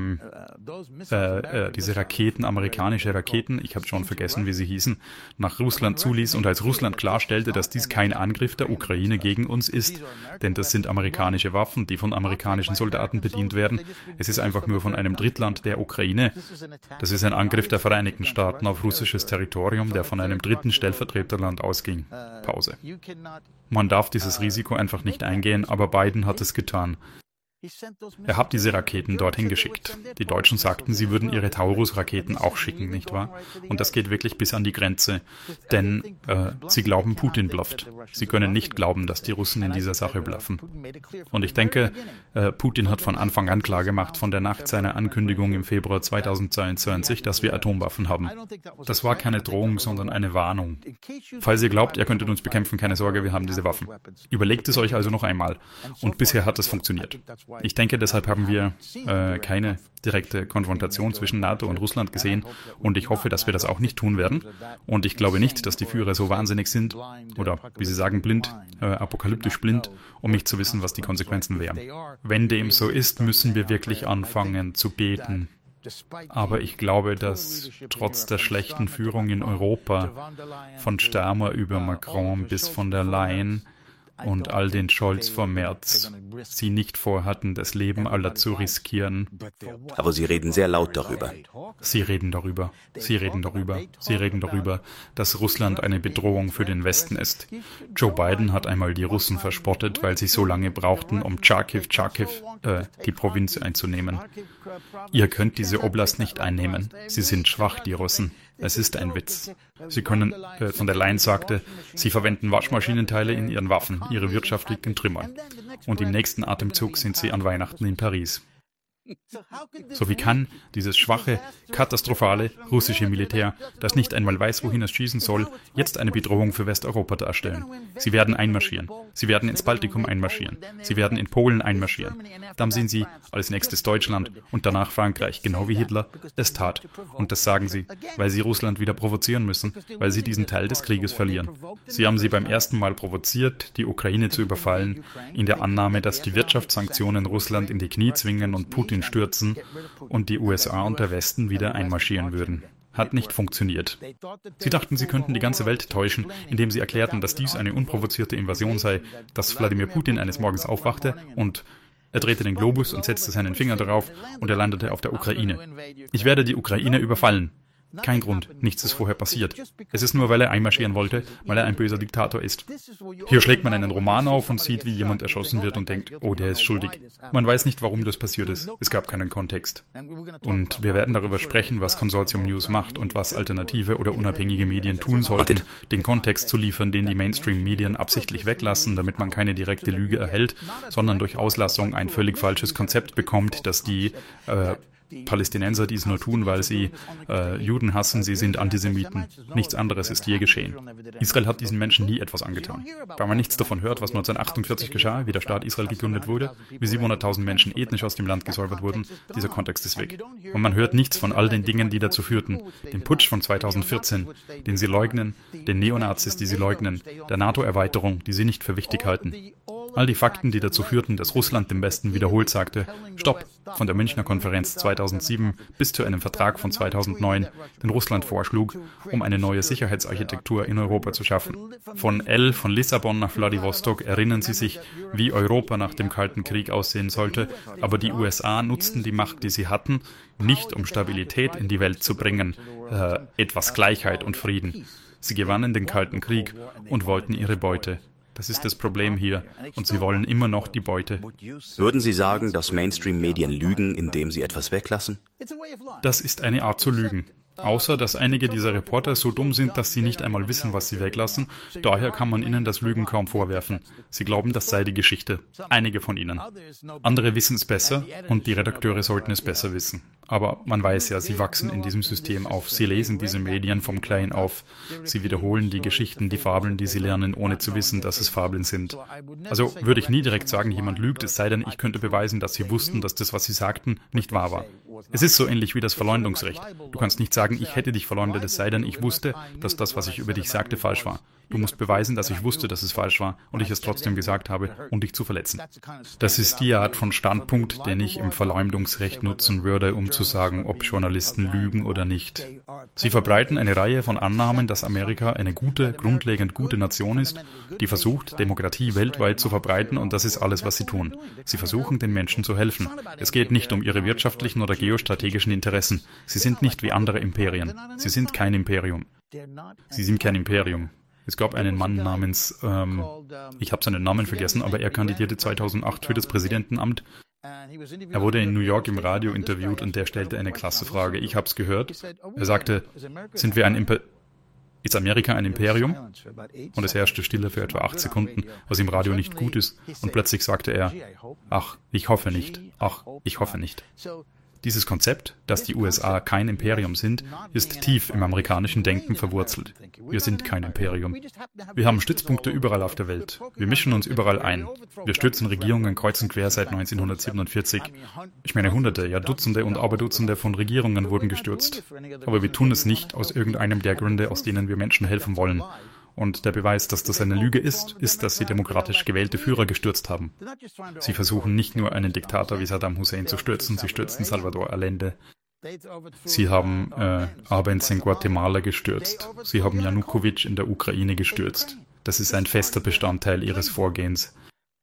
Raketen, amerikanische Raketen, ich habe schon vergessen, wie sie hießen, nach Russland zuließ und als Russland klarstellte, dass dies kein Angriff der Ukraine gegen uns ist, denn das sind amerikanische Waffen, die von amerikanischen Soldaten bedient werden. Es ist einfach nur von einem Drittland der Ukraine. Das ist ein Angriff der Vereinigten Staaten auf russisches Territorium, der von einem dritten Stellvertreterland ausging. Pause. Man darf dieses Risiko einfach nicht eingehen, aber Biden hat es getan. Er hat diese Raketen dorthin geschickt. Die Deutschen sagten, sie würden ihre Taurus-Raketen auch schicken, nicht wahr? Und das geht wirklich bis an die Grenze, denn sie glauben, Putin blufft. Sie können nicht glauben, dass die Russen in dieser Sache bluffen. Und ich denke, Putin hat von Anfang an klargemacht, von der Nacht seiner Ankündigung im Februar 2022, dass wir Atomwaffen haben. Das war keine Drohung, sondern eine Warnung. Falls ihr glaubt, ihr könntet uns bekämpfen, keine Sorge, wir haben diese Waffen. Überlegt es euch also noch einmal. Und bisher hat es funktioniert. Ich denke, deshalb haben wir keine direkte Konfrontation zwischen NATO und Russland gesehen und ich hoffe, dass wir das auch nicht tun werden. Und ich glaube nicht, dass die Führer so wahnsinnig sind oder, wie sie sagen, blind, apokalyptisch blind, um nicht zu wissen, was die Konsequenzen wären. Wenn dem so ist, müssen wir wirklich anfangen zu beten. Aber ich glaube, dass trotz der schlechten Führung in Europa, von Starmer über Macron bis von der Leyen, und all den Scholz vom März, sie nicht vorhatten, das Leben aller zu riskieren. Aber Sie reden sehr laut darüber. Sie reden darüber, dass Russland eine Bedrohung für den Westen ist. Joe Biden hat einmal die Russen verspottet, weil sie so lange brauchten, um Charkiw, die Provinz einzunehmen. Ihr könnt diese Oblast nicht einnehmen. Sie sind schwach, die Russen. Es ist ein Witz. Sie können, von der Leyen sagte, sie verwenden Waschmaschinenteile in ihren Waffen, ihre Wirtschaft liegt in Trümmern. Und im nächsten Atemzug sind sie an Weihnachten in Paris. So wie kann dieses schwache, katastrophale russische Militär, das nicht einmal weiß, wohin es schießen soll, jetzt eine Bedrohung für Westeuropa darstellen? Sie werden einmarschieren. Sie werden ins Baltikum einmarschieren. Sie werden in Polen einmarschieren. Dann sind sie als nächstes Deutschland und danach Frankreich, genau wie Hitler es tat. Und das sagen sie, weil sie Russland wieder provozieren müssen, weil sie diesen Teil des Krieges verlieren. Sie haben sie beim ersten Mal provoziert, die Ukraine zu überfallen, in der Annahme, dass die Wirtschaftssanktionen Russland in die Knie zwingen und Putin stürzen und die USA und der Westen wieder einmarschieren würden. Hat nicht funktioniert. Sie dachten, sie könnten die ganze Welt täuschen, indem sie erklärten, dass dies eine unprovozierte Invasion sei, dass Wladimir Putin eines Morgens aufwachte und er drehte den Globus und setzte seinen Finger darauf und er landete auf der Ukraine. Ich werde die Ukraine überfallen. Kein Grund, nichts ist vorher passiert. Es ist nur, weil er einmarschieren wollte, weil er ein böser Diktator ist. Hier schlägt man einen Roman auf und sieht, wie jemand erschossen wird und denkt, oh, der ist schuldig. Man weiß nicht, warum das passiert ist. Es gab keinen Kontext. Und wir werden darüber sprechen, was Consortium News macht und was alternative oder unabhängige Medien tun sollten, den Kontext zu liefern, den die Mainstream-Medien absichtlich weglassen, damit man keine direkte Lüge erhält, sondern durch Auslassung ein völlig falsches Konzept bekommt, dass die Palästinenser dies nur tun, weil sie Juden hassen, sie sind Antisemiten. Nichts anderes ist je geschehen. Israel hat diesen Menschen nie etwas angetan. Weil man nichts davon hört, was 1948 geschah, wie der Staat Israel gegründet wurde, wie 700.000 Menschen ethnisch aus dem Land gesäubert wurden, dieser Kontext ist weg. Und man hört nichts von all den Dingen, die dazu führten. Den Putsch von 2014, den sie leugnen, den Neonazis, die sie leugnen, der NATO-Erweiterung, die sie nicht für wichtig halten. All die Fakten, die dazu führten, dass Russland dem Westen wiederholt sagte, Stopp, von der Münchner Konferenz 2007 bis zu einem Vertrag von 2009, den Russland vorschlug, um eine neue Sicherheitsarchitektur in Europa zu schaffen. Von Lissabon nach Wladiwostok erinnern Sie sich, wie Europa nach dem Kalten Krieg aussehen sollte, aber die USA nutzten die Macht, die sie hatten, nicht um Stabilität in die Welt zu bringen, etwas Gleichheit und Frieden. Sie gewannen den Kalten Krieg und wollten ihre Beute. Das ist das Problem hier. Und sie wollen immer noch die Beute. Würden Sie sagen, dass Mainstream-Medien lügen, indem sie etwas weglassen? Das ist eine Art zu lügen. Außer, dass einige dieser Reporter so dumm sind, dass sie nicht einmal wissen, was sie weglassen. Daher kann man ihnen das Lügen kaum vorwerfen. Sie glauben, das sei die Geschichte. Einige von ihnen. Andere wissen es besser und die Redakteure sollten es besser wissen. Aber man weiß ja, sie wachsen in diesem System auf. Sie lesen diese Medien vom Klein auf. Sie wiederholen die Geschichten, die Fabeln, die sie lernen, ohne zu wissen, dass es Fabeln sind. Also würde ich nie direkt sagen, jemand lügt, es sei denn, ich könnte beweisen, dass sie wussten, dass das, was sie sagten, nicht wahr war. Es ist so ähnlich wie das Verleumdungsrecht. Du kannst nicht sagen, ich hätte dich verleumdet, es sei denn, ich wusste, dass das, was ich über dich sagte, falsch war. Du musst beweisen, dass ich wusste, dass es falsch war und ich es trotzdem gesagt habe, um dich zu verletzen. Das ist die Art von Standpunkt, den ich im Verleumdungsrecht nutzen würde, um zu sagen, ob Journalisten lügen oder nicht. Sie verbreiten eine Reihe von Annahmen, dass Amerika eine gute, grundlegend gute Nation ist, die versucht, Demokratie weltweit zu verbreiten und das ist alles, was sie tun. Sie versuchen, den Menschen zu helfen. Es geht nicht um ihre wirtschaftlichen oder geostrategischen Interessen. Sie sind nicht wie andere Imperien. Sie sind kein Imperium. Sie sind kein Imperium. Es gab einen Mann namens, ich habe seinen Namen vergessen, aber er kandidierte 2008 für das Präsidentenamt. Er wurde in New York im Radio interviewt und der stellte eine klasse Frage. Ich habe es gehört. Er sagte, ist Amerika ein Imperium? Und es herrschte Stille für etwa 8 Sekunden, was im Radio nicht gut ist. Und plötzlich sagte er, ach, ich hoffe nicht. Ach, ich hoffe nicht. Dieses Konzept, dass die USA kein Imperium sind, ist tief im amerikanischen Denken verwurzelt. Wir sind kein Imperium. Wir haben Stützpunkte überall auf der Welt. Wir mischen uns überall ein. Wir stürzen Regierungen kreuz und quer seit 1947. Ich meine, Hunderte, ja Dutzende und Aberdutzende von Regierungen wurden gestürzt. Aber wir tun es nicht aus irgendeinem der Gründe, aus denen wir Menschen helfen wollen. Und der Beweis, dass das eine Lüge ist, dass sie demokratisch gewählte Führer gestürzt haben. Sie versuchen nicht nur einen Diktator wie Saddam Hussein zu stürzen, sie stürzten Salvador Allende. Sie haben Arbenz in Guatemala gestürzt. Sie haben Janukowitsch in der Ukraine gestürzt. Das ist ein fester Bestandteil ihres Vorgehens.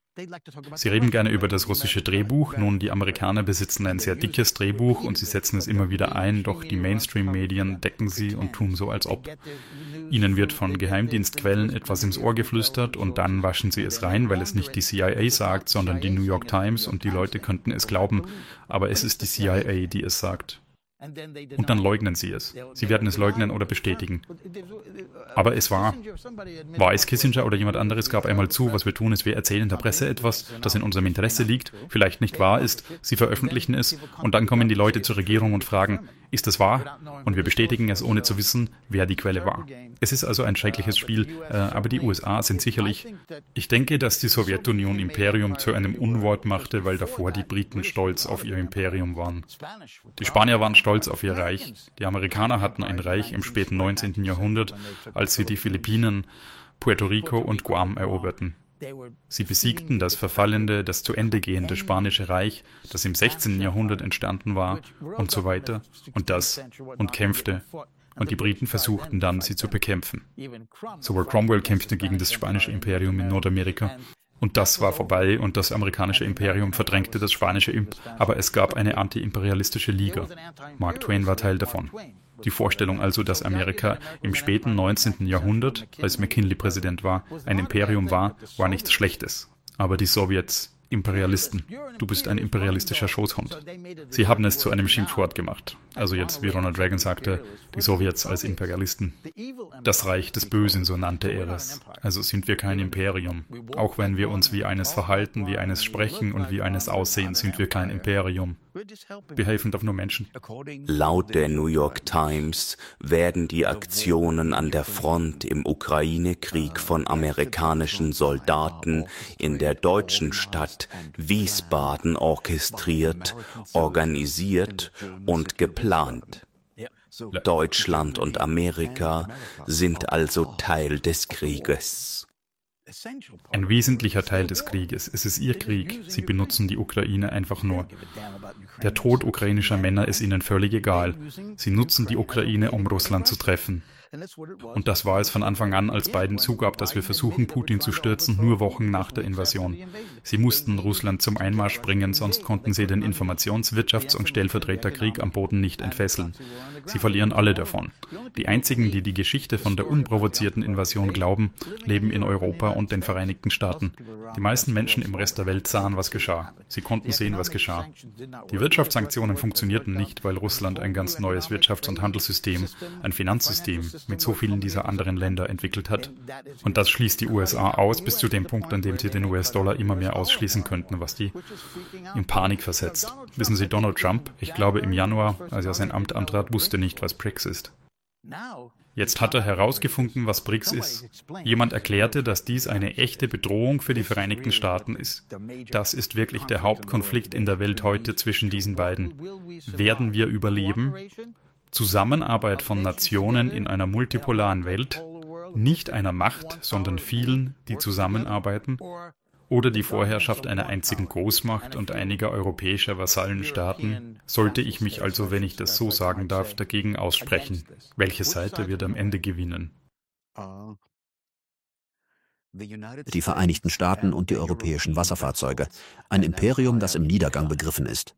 Sie reden gerne über das russische Drehbuch. Nun, die Amerikaner besitzen ein sehr dickes Drehbuch und sie setzen es immer wieder ein, doch die Mainstream-Medien decken sie und tun so, als ob. Ihnen wird von Geheimdienstquellen etwas ins Ohr geflüstert und dann waschen sie es rein, weil es nicht die CIA sagt, sondern die New York Times und die Leute könnten es glauben, aber es ist die CIA, die es sagt. Und dann leugnen sie es. Sie werden es leugnen oder bestätigen. Aber es war es Kissinger oder jemand anderes gab einmal zu, was wir tun ist, wir erzählen der Presse etwas, das in unserem Interesse liegt, vielleicht nicht wahr ist, sie veröffentlichen es und dann kommen die Leute zur Regierung und fragen, ist das wahr? Und wir bestätigen es, ohne zu wissen, wer die Quelle war. Es ist also ein schreckliches Spiel, aber die USA sind sicherlich... Ich denke, dass die Sowjetunion Imperium zu einem Unwort machte, weil davor die Briten stolz auf ihr Imperium waren. Die Spanier waren stolz auf ihr Reich. Die Amerikaner hatten ein Reich im späten 19. Jahrhundert, als sie die Philippinen, Puerto Rico und Guam eroberten. Sie besiegten das verfallende, das zu Ende gehende Spanische Reich, das im 16. Jahrhundert entstanden war und so weiter und kämpfte. Und die Briten versuchten dann, sie zu bekämpfen. Sogar Cromwell kämpfte gegen das spanische Imperium in Nordamerika. Und das war vorbei und das amerikanische Imperium verdrängte das spanische aber es gab eine anti-imperialistische Liga. Mark Twain war Teil davon. Die Vorstellung also, dass Amerika im späten 19. Jahrhundert, als McKinley Präsident war, ein Imperium war nichts Schlechtes. Aber die Sowjets, Imperialisten. Du bist ein imperialistischer Schoßhund. Sie haben es zu einem Schimpfwort gemacht. Also jetzt, wie Ronald Reagan sagte, die Sowjets als Imperialisten. Das Reich des Bösen, so nannte er es. Also sind wir kein Imperium. Auch wenn wir uns wie eines verhalten, wie eines sprechen und wie eines aussehen, sind wir kein Imperium. Wir helfen doch nur Menschen. Laut der New York Times werden die Aktionen an der Front im Ukraine-Krieg von amerikanischen Soldaten in der deutschen Stadt Wiesbaden orchestriert, organisiert und geplant. Deutschland und Amerika sind also Teil des Krieges. Ein wesentlicher Teil des Krieges. Es ist ihr Krieg. Sie benutzen die Ukraine einfach nur. Der Tod ukrainischer Männer ist ihnen völlig egal. Sie nutzen die Ukraine, um Russland zu treffen. Und das war es von Anfang an, als Biden zugab, dass wir versuchen, Putin zu stürzen, nur Wochen nach der Invasion. Sie mussten Russland zum Einmarsch bringen, sonst konnten sie den Informations-, Wirtschafts- und Stellvertreterkrieg am Boden nicht entfesseln. Sie verlieren alle davon. Die einzigen, die die Geschichte von der unprovozierten Invasion glauben, leben in Europa und den Vereinigten Staaten. Die meisten Menschen im Rest der Welt sahen, was geschah. Sie konnten sehen, was geschah. Die Wirtschaftssanktionen funktionierten nicht, weil Russland ein ganz neues Wirtschafts- und Handelssystem, ein Finanzsystem mit so vielen dieser anderen Länder entwickelt hat. Und das schließt die USA aus, bis zu dem Punkt, an dem sie den US-Dollar immer mehr ausschließen könnten, was die in Panik versetzt. Wissen Sie, Donald Trump, ich glaube im Januar, als er sein Amt antrat, wusste nicht, was BRICS ist. Jetzt hat er herausgefunden, was BRICS ist. Jemand erklärte, dass dies eine echte Bedrohung für die Vereinigten Staaten ist. Das ist wirklich der Hauptkonflikt in der Welt heute zwischen diesen beiden. Werden wir überleben? Zusammenarbeit von Nationen in einer multipolaren Welt, nicht einer Macht, sondern vielen, die zusammenarbeiten, oder die Vorherrschaft einer einzigen Großmacht und einiger europäischer Vasallenstaaten, sollte ich mich also, wenn ich das so sagen darf, dagegen aussprechen. Welche Seite wird am Ende gewinnen? Die Vereinigten Staaten und die europäischen Wasserfahrzeuge. Ein Imperium, das im Niedergang begriffen ist.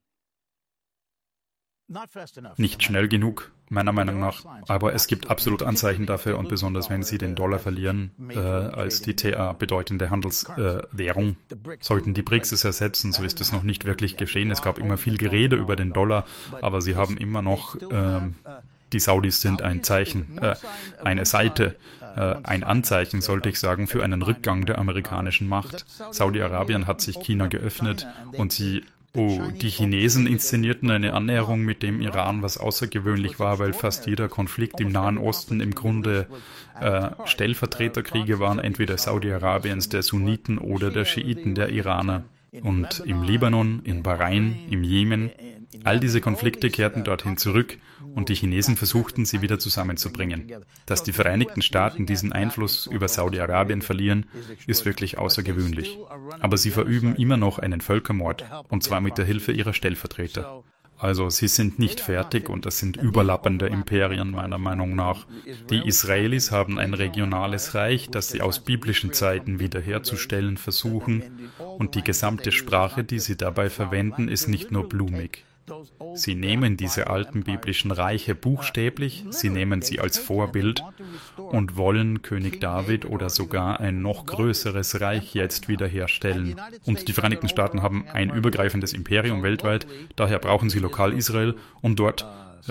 Nicht schnell genug, meiner Meinung nach. Aber es gibt absolut Anzeichen dafür und besonders wenn sie den Dollar verlieren, als die TA bedeutende Handelswährung, sollten die BRICS es ersetzen. So ist es noch nicht wirklich geschehen. Es gab immer viel Gerede über den Dollar, aber sie haben immer noch, die Saudis sind ein Zeichen, eine Seite, ein Anzeichen, sollte ich sagen, für einen Rückgang der amerikanischen Macht. Saudi-Arabien hat sich China geöffnet und die Chinesen inszenierten eine Annäherung mit dem Iran, was außergewöhnlich war, weil fast jeder Konflikt im Nahen Osten im Grunde Stellvertreterkriege waren, entweder Saudi-Arabiens, der Sunniten oder der Schiiten, der Iraner. Und im Libanon, in Bahrain, im Jemen, all diese Konflikte kehrten dorthin zurück und die Chinesen versuchten, sie wieder zusammenzubringen. Dass die Vereinigten Staaten diesen Einfluss über Saudi-Arabien verlieren, ist wirklich außergewöhnlich. Aber sie verüben immer noch einen Völkermord, und zwar mit der Hilfe ihrer Stellvertreter. Also sie sind nicht fertig und das sind überlappende Imperien meiner Meinung nach. Die Israelis haben ein regionales Reich, das sie aus biblischen Zeiten wiederherzustellen versuchen, und die gesamte Sprache, die sie dabei verwenden, ist nicht nur blumig. Sie nehmen diese alten biblischen Reiche buchstäblich, sie nehmen sie als Vorbild und wollen König David oder sogar ein noch größeres Reich jetzt wiederherstellen. Und die Vereinigten Staaten haben ein übergreifendes Imperium weltweit, daher brauchen sie lokal Israel, um dort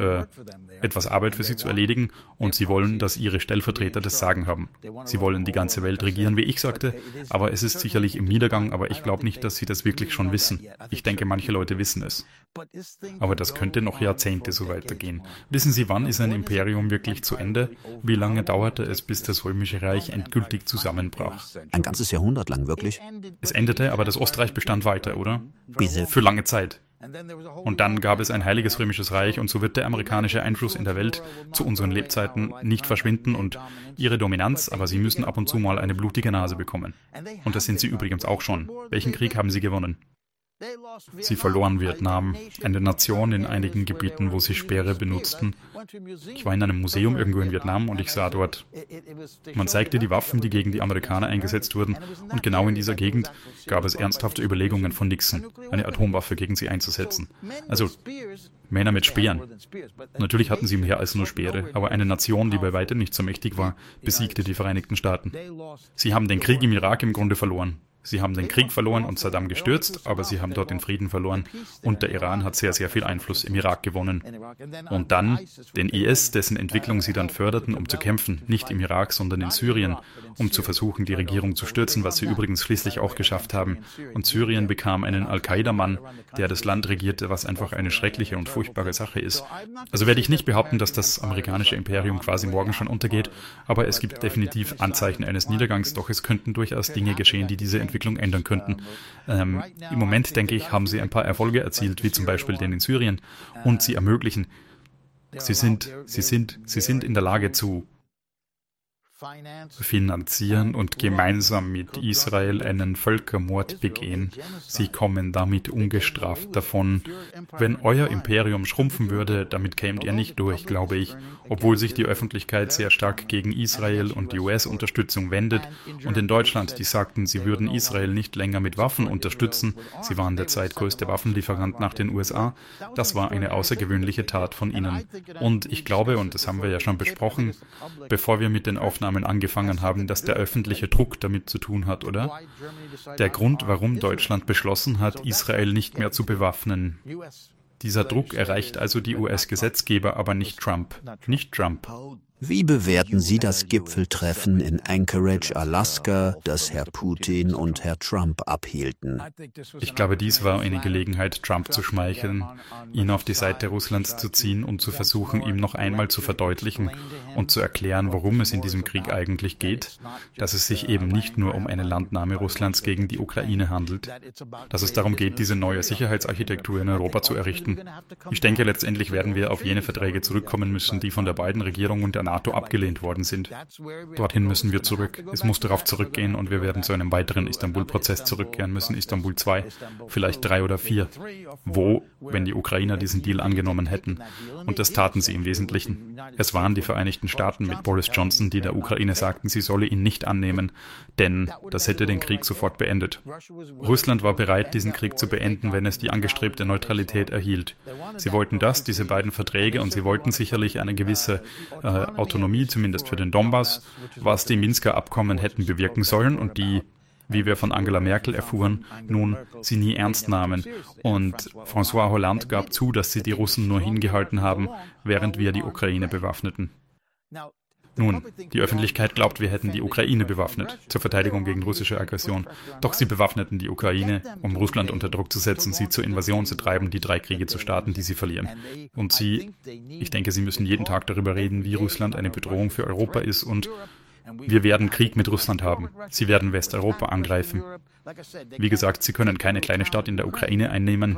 etwas Arbeit für sie zu erledigen, und sie wollen, dass ihre Stellvertreter das Sagen haben. Sie wollen die ganze Welt regieren, wie ich sagte, aber es ist sicherlich im Niedergang, aber ich glaube nicht, dass sie das wirklich schon wissen. Ich denke, manche Leute wissen es. Aber das könnte noch Jahrzehnte so weitergehen. Wissen Sie, wann ist ein Imperium wirklich zu Ende? Wie lange dauerte es, bis das Römische Reich endgültig zusammenbrach? Ein ganzes Jahrhundert lang, wirklich? Es endete, aber das Ostreich bestand weiter, oder? Bitte. Für lange Zeit. Und dann gab es ein heiliges römisches Reich, und so wird der amerikanische Einfluss in der Welt zu unseren Lebzeiten nicht verschwinden und ihre Dominanz, aber sie müssen ab und zu mal eine blutige Nase bekommen. Und das sind sie übrigens auch schon. Welchen Krieg haben sie gewonnen? Sie verloren Vietnam, eine Nation in einigen Gebieten, wo sie Speere benutzten. Ich war in einem Museum irgendwo in Vietnam und ich sah dort, man zeigte die Waffen, die gegen die Amerikaner eingesetzt wurden, und genau in dieser Gegend gab es ernsthafte Überlegungen von Nixon, eine Atomwaffe gegen sie einzusetzen. Also Männer mit Speeren. Natürlich hatten sie mehr als nur Speere, aber eine Nation, die bei weitem nicht so mächtig war, besiegte die Vereinigten Staaten. Sie haben den Krieg im Irak im Grunde verloren. Sie haben den Krieg verloren und Saddam gestürzt, aber sie haben dort den Frieden verloren und der Iran hat sehr, sehr viel Einfluss im Irak gewonnen. Und dann den IS, dessen Entwicklung sie dann förderten, um zu kämpfen, nicht im Irak, sondern in Syrien, um zu versuchen, die Regierung zu stürzen, was sie übrigens schließlich auch geschafft haben. Und Syrien bekam einen Al-Qaida-Mann, der das Land regierte, was einfach eine schreckliche und furchtbare Sache ist. Also werde ich nicht behaupten, dass das amerikanische Imperium quasi morgen schon untergeht, aber es gibt definitiv Anzeichen eines Niedergangs, doch es könnten durchaus Dinge geschehen, die diese Entwicklung ändern könnten. Im Moment, denke ich, haben sie ein paar Erfolge erzielt, wie zum Beispiel den in Syrien, und sie ermöglichen, sie sind in der Lage zu finanzieren und gemeinsam mit Israel einen Völkermord begehen. Sie kommen damit ungestraft davon. Wenn euer Imperium schrumpfen würde, damit kämt ihr nicht durch, glaube ich, obwohl sich die Öffentlichkeit sehr stark gegen Israel und die US-Unterstützung wendet. Und in Deutschland, die sagten, sie würden Israel nicht länger mit Waffen unterstützen. Sie waren der zweitgrößte Waffenlieferant nach den USA. Das war eine außergewöhnliche Tat von ihnen. Und ich glaube, und das haben wir ja schon besprochen, bevor wir mit den Aufnahmen angefangen haben, dass der öffentliche Druck damit zu tun hat, oder? Der Grund, warum Deutschland beschlossen hat, Israel nicht mehr zu bewaffnen. Dieser Druck erreicht also die US-Gesetzgeber, aber nicht Trump. Nicht Trump. Wie bewerten Sie das Gipfeltreffen in Anchorage, Alaska, das Herr Putin und Herr Trump abhielten? Ich glaube, dies war eine Gelegenheit, Trump zu schmeicheln, ihn auf die Seite Russlands zu ziehen und zu versuchen, ihm noch einmal zu verdeutlichen und zu erklären, worum es in diesem Krieg eigentlich geht, dass es sich eben nicht nur um eine Landnahme Russlands gegen die Ukraine handelt, dass es darum geht, diese neue Sicherheitsarchitektur in Europa zu errichten. Ich denke, letztendlich werden wir auf jene Verträge zurückkommen müssen, die von der Biden-Regierung und der NATO abgelehnt worden sind. Dorthin müssen wir zurück. Es muss darauf zurückgehen und wir werden zu einem weiteren Istanbul-Prozess zurückkehren müssen, Istanbul 2, vielleicht 3 oder 4. Wo, wenn die Ukrainer diesen Deal angenommen hätten? Und das taten sie im Wesentlichen. Es waren die Vereinigten Staaten mit Boris Johnson, die der Ukraine sagten, sie solle ihn nicht annehmen, denn das hätte den Krieg sofort beendet. Russland war bereit, diesen Krieg zu beenden, wenn es die angestrebte Neutralität erhielt. Sie wollten diese beiden Verträge, und sie wollten sicherlich eine gewisse Autonomie, zumindest für den Donbass, was die Minsker Abkommen hätten bewirken sollen und die, wie wir von Angela Merkel erfuhren, nun sie nie ernst nahmen. Und François Hollande gab zu, dass sie die Russen nur hingehalten haben, während wir die Ukraine bewaffneten. Nun, die Öffentlichkeit glaubt, wir hätten die Ukraine bewaffnet zur Verteidigung gegen russische Aggression. Doch sie bewaffneten die Ukraine, um Russland unter Druck zu setzen, sie zur Invasion zu treiben, die 3 Kriege zu starten, die sie verlieren. Und ich denke, sie müssen jeden Tag darüber reden, wie Russland eine Bedrohung für Europa ist, und wir werden Krieg mit Russland haben. Sie werden Westeuropa angreifen. Wie gesagt, sie können keine kleine Stadt in der Ukraine einnehmen.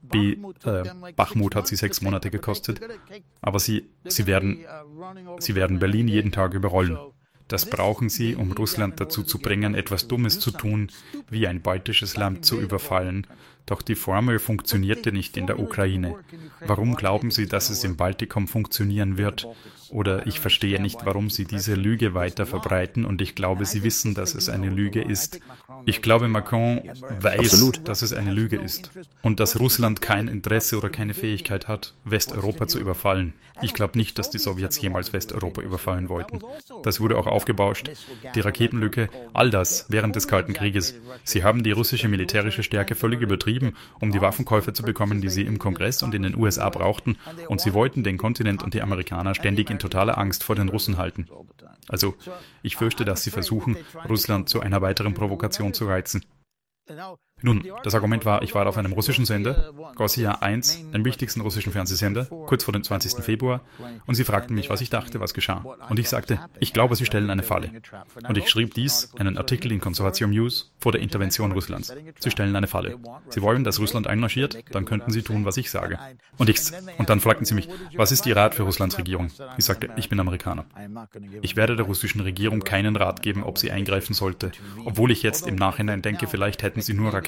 Bachmut hat sie 6 Monate gekostet. Aber sie werden Berlin jeden Tag überrollen. Das brauchen sie, um Russland dazu zu bringen, etwas Dummes zu tun, wie ein baltisches Land zu überfallen. Doch die Formel funktionierte nicht in der Ukraine. Warum glauben Sie, dass es im Baltikum funktionieren wird? Oder ich verstehe nicht, warum Sie diese Lüge weiter verbreiten, und ich glaube, Sie wissen, dass es eine Lüge ist. Ich glaube, Macron weiß, dass es eine Lüge ist und dass Russland kein Interesse oder keine Fähigkeit hat, Westeuropa zu überfallen. Ich glaube nicht, dass die Sowjets jemals Westeuropa überfallen wollten. Das wurde auch aufgebauscht. Die Raketenlücke, all das während des Kalten Krieges. Sie haben die russische militärische Stärke völlig übertrieben, um die Waffenkäufe zu bekommen, die sie im Kongress und in den USA brauchten, und sie wollten den Kontinent und die Amerikaner ständig in totaler Angst vor den Russen halten. Also, ich fürchte, dass sie versuchen, Russland zu einer weiteren Provokation zu reizen. Nun, das Argument war, ich war auf einem russischen Sender, Rossiya 1, dem wichtigsten russischen Fernsehsender, kurz vor dem 20. Februar, und sie fragten mich, was ich dachte, was geschah. Und ich sagte, ich glaube, sie stellen eine Falle. Und ich schrieb einen Artikel in Consortium News vor der Intervention Russlands. Sie stellen eine Falle. Sie wollen, dass Russland einmarschiert, dann könnten sie tun, was ich sage. Und dann fragten sie mich, was ist Ihr Rat für Russlands Regierung? Ich sagte, ich bin Amerikaner. Ich werde der russischen Regierung keinen Rat geben, ob sie eingreifen sollte. Obwohl ich jetzt im Nachhinein denke, vielleicht hätten sie nur Raketen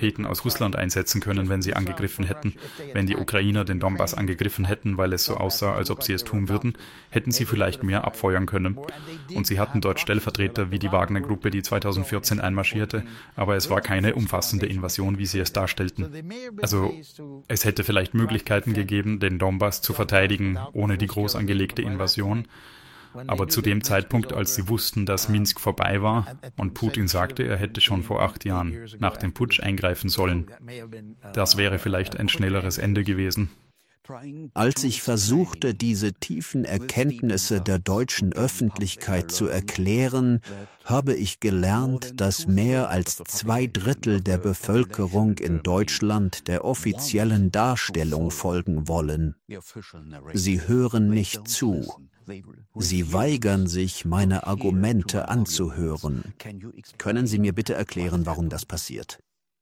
Raketen aus Russland einsetzen können, wenn sie angegriffen hätten. Wenn die Ukrainer den Donbass angegriffen hätten, weil es so aussah, als ob sie es tun würden, hätten sie vielleicht mehr abfeuern können. Und sie hatten dort Stellvertreter wie die Wagner-Gruppe, die 2014 einmarschierte, aber es war keine umfassende Invasion, wie sie es darstellten. Also es hätte vielleicht Möglichkeiten gegeben, den Donbass zu verteidigen, ohne die groß angelegte Invasion. Aber zu dem Zeitpunkt, als sie wussten, dass Minsk vorbei war und Putin sagte, er hätte schon vor 8 Jahren nach dem Putsch eingreifen sollen, das wäre vielleicht ein schnelleres Ende gewesen. Als ich versuchte, diese tiefen Erkenntnisse der deutschen Öffentlichkeit zu erklären, habe ich gelernt, dass mehr als 2/3 der Bevölkerung in Deutschland der offiziellen Darstellung folgen wollen. Sie hören nicht zu. Sie weigern sich, meine Argumente anzuhören. Können Sie mir bitte erklären, warum das passiert?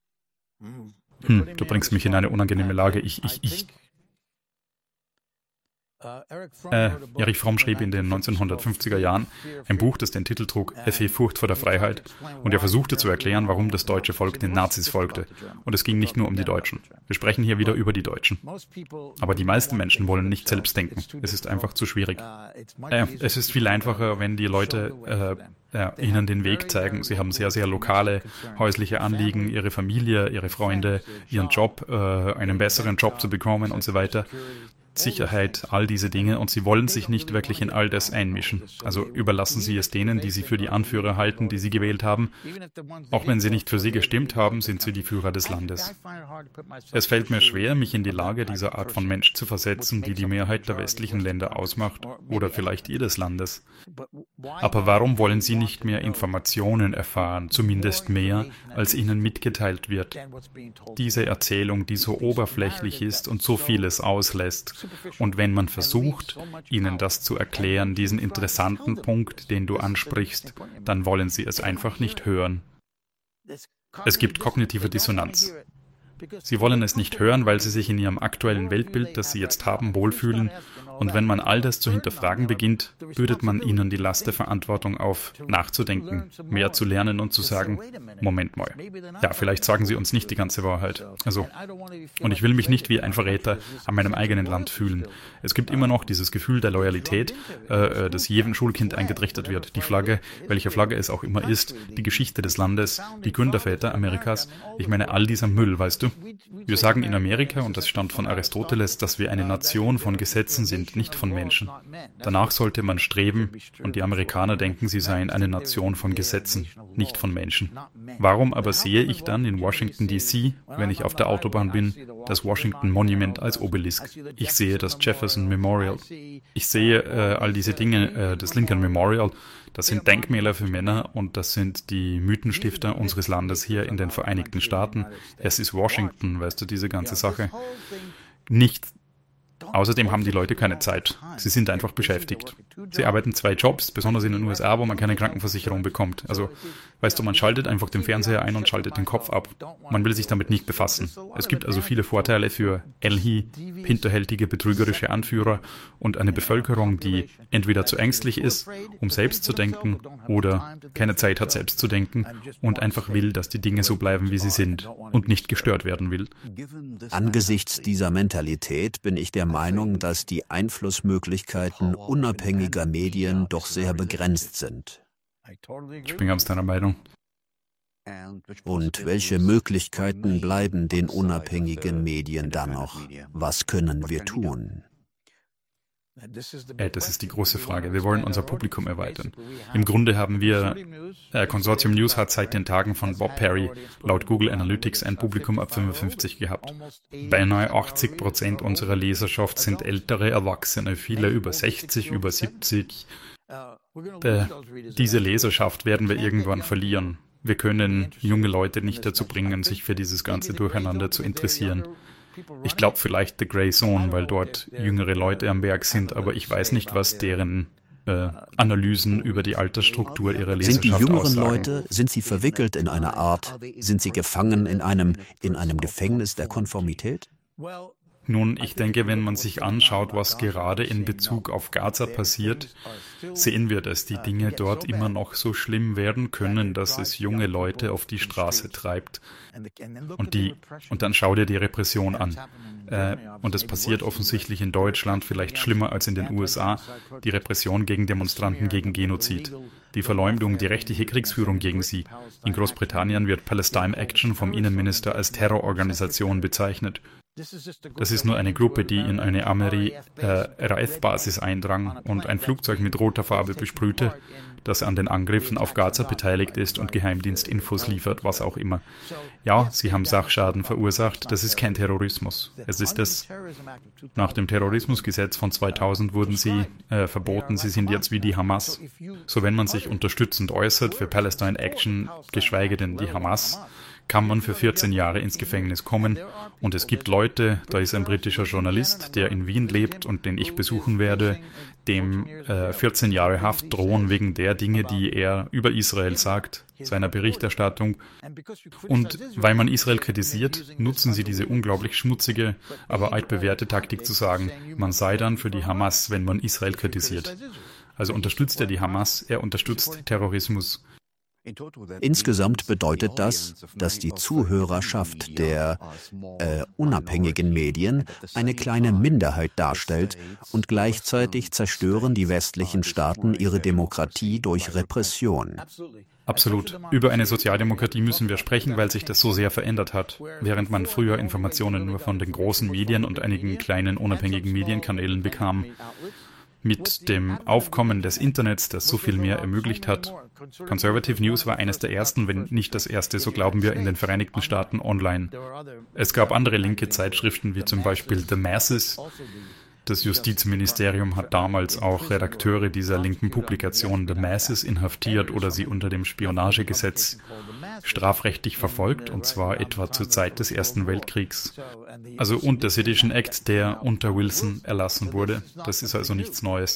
Du bringst mich in eine unangenehme Lage. Erich Fromm schrieb in den 1950er Jahren ein Buch, das den Titel trug Effe Furcht vor der Freiheit, und er versuchte zu erklären, warum das deutsche Volk den Nazis folgte. Und es ging nicht nur um die Deutschen. Wir sprechen hier wieder über die Deutschen. Aber die meisten Menschen wollen nicht selbst denken. Es ist einfach zu schwierig. Es ist viel einfacher, wenn die Leute ihnen den Weg zeigen. Sie haben sehr, sehr lokale, häusliche Anliegen, ihre Familie, ihre Freunde, ihren Job, einen besseren Job zu bekommen und so weiter. Sicherheit, all diese Dinge, und sie wollen sich nicht wirklich in all das einmischen. Also überlassen sie es denen, die sie für die Anführer halten, die sie gewählt haben. Auch wenn sie nicht für sie gestimmt haben, sind sie die Führer des Landes. Es fällt mir schwer, mich in die Lage dieser Art von Mensch zu versetzen, die die Mehrheit der westlichen Länder ausmacht, oder vielleicht jedes Landes. Aber warum wollen sie nicht mehr Informationen erfahren, zumindest mehr, als ihnen mitgeteilt wird? Diese Erzählung, die so oberflächlich ist und so vieles auslässt. Und wenn man versucht, ihnen das zu erklären, diesen interessanten Punkt, den du ansprichst, dann wollen sie es einfach nicht hören. Es gibt kognitive Dissonanz. Sie wollen es nicht hören, weil sie sich in ihrem aktuellen Weltbild, das sie jetzt haben, wohlfühlen. Und wenn man all das zu hinterfragen beginnt, bürdet man ihnen die Last der Verantwortung auf, nachzudenken, mehr zu lernen und zu sagen, Moment mal, ja, vielleicht sagen sie uns nicht die ganze Wahrheit. Und ich will mich nicht wie ein Verräter an meinem eigenen Land fühlen. Es gibt immer noch dieses Gefühl der Loyalität, das jedem Schulkind eingetrichtert wird. Die Flagge, welche Flagge es auch immer ist, die Geschichte des Landes, die Gründerväter Amerikas. Ich meine, all dieser Müll, weißt du? Wir sagen in Amerika, und das stammt von Aristoteles, dass wir eine Nation von Gesetzen sind, nicht von Menschen. Danach sollte man streben, und die Amerikaner denken, sie seien eine Nation von Gesetzen, nicht von Menschen. Warum aber sehe ich dann in Washington D.C., wenn ich auf der Autobahn bin, das Washington Monument als Obelisk? Ich sehe das Jefferson Memorial. Ich sehe all diese Dinge, das Lincoln Memorial. Das sind Denkmäler für Männer, und das sind die Mythenstifter unseres Landes hier in den Vereinigten Staaten. Es ist Washington, weißt du, diese ganze Sache. Außerdem haben die Leute keine Zeit. Sie sind einfach beschäftigt. Sie arbeiten 2 Jobs, besonders in den USA, wo man keine Krankenversicherung bekommt. Also, weißt du, man schaltet einfach den Fernseher ein und schaltet den Kopf ab. Man will sich damit nicht befassen. Es gibt also viele Vorteile für Elhi, hinterhältige, betrügerische Anführer und eine Bevölkerung, die entweder zu ängstlich ist, um selbst zu denken, oder keine Zeit hat, selbst zu denken und einfach will, dass die Dinge so bleiben, wie sie sind und nicht gestört werden will. Angesichts dieser Mentalität bin ich der Meinung, dass die Einflussmöglichkeiten unabhängiger Medien doch sehr begrenzt sind. Ich bin ganz deiner Meinung. Und welche Möglichkeiten bleiben den unabhängigen Medien dann noch? Was können wir tun? Das ist die große Frage. Wir wollen unser Publikum erweitern. Im Grunde haben wir, Consortium News hat seit den Tagen von Bob Perry laut Google Analytics ein Publikum ab 55 gehabt. Beinahe 80% unserer Leserschaft sind ältere Erwachsene, viele über 60, über 70. Diese Leserschaft werden wir irgendwann verlieren. Wir können junge Leute nicht dazu bringen, sich für dieses ganze Durcheinander zu interessieren. Ich glaube vielleicht The Grey Zone, weil dort jüngere Leute am Werk sind, aber ich weiß nicht, was deren Analysen über die Altersstruktur ihrer Leserschaft Sind die jüngeren aussagen. Leute, sind sie verwickelt in einer Art, sind sie gefangen in einem Gefängnis der Konformität? Nun, ich denke, wenn man sich anschaut, was gerade in Bezug auf Gaza passiert, sehen wir, dass die Dinge dort immer noch so schlimm werden können, dass es junge Leute auf die Straße treibt. Und dann schau dir die Repression an. Und es passiert offensichtlich in Deutschland vielleicht schlimmer als in den USA, die Repression gegen Demonstranten gegen Genozid. Die Verleumdung, die rechtliche Kriegsführung gegen sie. In Großbritannien wird Palestine Action vom Innenminister als Terrororganisation bezeichnet. Das ist nur eine Gruppe, die in eine RAF-Basis eindrang und ein Flugzeug mit roter Farbe besprühte, das an den Angriffen auf Gaza beteiligt ist und Geheimdienstinfos liefert, was auch immer. Ja, sie haben Sachschaden verursacht, das ist kein Terrorismus. Es ist es. Nach dem Terrorismusgesetz von 2000 wurden sie verboten, sie sind jetzt wie die Hamas. So wenn man sich unterstützend äußert für Palestine Action, geschweige denn die Hamas, kann man für 14 Jahre ins Gefängnis kommen. Und es gibt Leute, da ist ein britischer Journalist, der in Wien lebt und den ich besuchen werde, dem 14 Jahre Haft drohen wegen der Dinge, die er über Israel sagt, seiner Berichterstattung. Und weil man Israel kritisiert, nutzen sie diese unglaublich schmutzige, aber altbewährte Taktik zu sagen, man sei dann für die Hamas, wenn man Israel kritisiert. Also unterstützt er die Hamas, er unterstützt Terrorismus. Insgesamt bedeutet das, dass die Zuhörerschaft der unabhängigen Medien eine kleine Minderheit darstellt und gleichzeitig zerstören die westlichen Staaten ihre Demokratie durch Repression. Absolut. Über eine Sozialdemokratie müssen wir sprechen, weil sich das so sehr verändert hat. Während man früher Informationen nur von den großen Medien und einigen kleinen unabhängigen Medienkanälen bekam, mit dem Aufkommen des Internets, das so viel mehr ermöglicht hat. Conservative News war eines der ersten, wenn nicht das erste, so glauben wir, in den Vereinigten Staaten online. Es gab andere linke Zeitschriften, wie zum Beispiel The Masses. Das Justizministerium hat damals auch Redakteure dieser linken Publikation The Masses inhaftiert oder sie unter dem Spionagegesetz strafrechtlich verfolgt, und zwar etwa zur Zeit des Ersten Weltkriegs. Also und der Sedition Act, der unter Wilson erlassen wurde. Das ist also nichts Neues.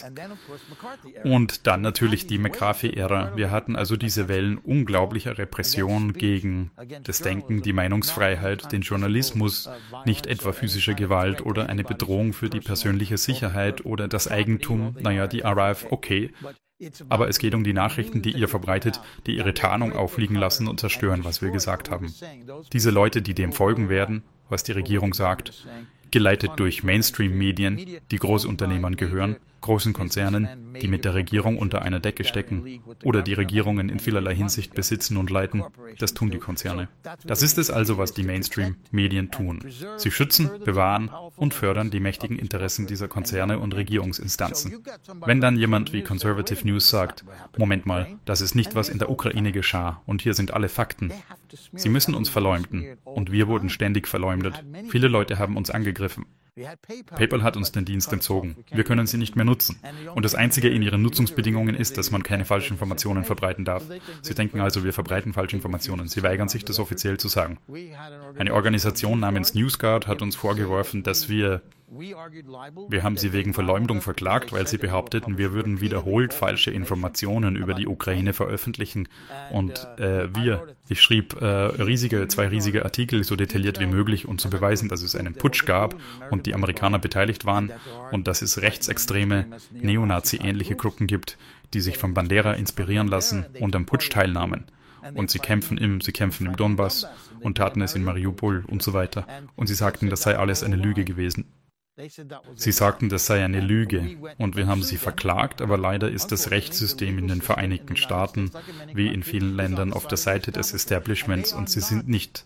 Und dann natürlich die McCarthy-Ära. Wir hatten also diese Wellen unglaublicher Repression gegen das Denken, die Meinungsfreiheit, den Journalismus, nicht etwa physische Gewalt oder eine Bedrohung für die persönliche Sicherheit oder das Eigentum, die RAF, okay. Aber es geht um die Nachrichten, die ihr verbreitet, die ihre Tarnung auffliegen lassen und zerstören, was wir gesagt haben. Diese Leute, die dem folgen werden, was die Regierung sagt, geleitet durch Mainstream-Medien, die Großunternehmern gehören, großen Konzernen, die mit der Regierung unter einer Decke stecken oder die Regierungen in vielerlei Hinsicht besitzen und leiten, das tun die Konzerne. Das ist es also, was die Mainstream-Medien tun. Sie schützen, bewahren und fördern die mächtigen Interessen dieser Konzerne und Regierungsinstanzen. Wenn dann jemand wie Conservative News sagt, Moment mal, das ist nicht, was in der Ukraine geschah und hier sind alle Fakten. Sie müssen uns verleumden und wir wurden ständig verleumdet. Viele Leute haben uns angegriffen. PayPal hat uns den Dienst entzogen. Wir können sie nicht mehr nutzen. Und das Einzige in ihren Nutzungsbedingungen ist, dass man keine falschen Informationen verbreiten darf. Sie denken also, wir verbreiten falsche Informationen. Sie weigern sich, das offiziell zu sagen. Eine Organisation namens NewsGuard hat uns vorgeworfen, dass wir haben sie wegen Verleumdung verklagt, weil sie behaupteten, wir würden wiederholt falsche Informationen über die Ukraine veröffentlichen. Und ich schrieb zwei riesige Artikel, so detailliert wie möglich, um zu beweisen, dass es einen Putsch gab und die Amerikaner beteiligt waren und dass es rechtsextreme, Neonazi-ähnliche Gruppen gibt, die sich von Bandera inspirieren lassen und am Putsch teilnahmen. Und sie kämpfen im Donbass und taten es in Mariupol und so weiter. Und sie sagten, das sei alles eine Lüge gewesen. Sie sagten, das sei eine Lüge und wir haben sie verklagt, aber leider ist das Rechtssystem in den Vereinigten Staaten wie in vielen Ländern auf der Seite des Establishments und sie sind nicht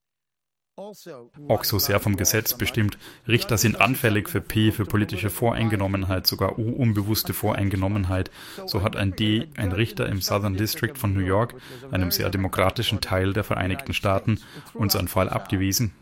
auch so sehr vom Gesetz bestimmt. Richter sind anfällig für politische Voreingenommenheit, sogar unbewusste Voreingenommenheit. So hat ein Richter im Southern District von New York, einem sehr demokratischen Teil der Vereinigten Staaten, unseren Fall abgewiesen.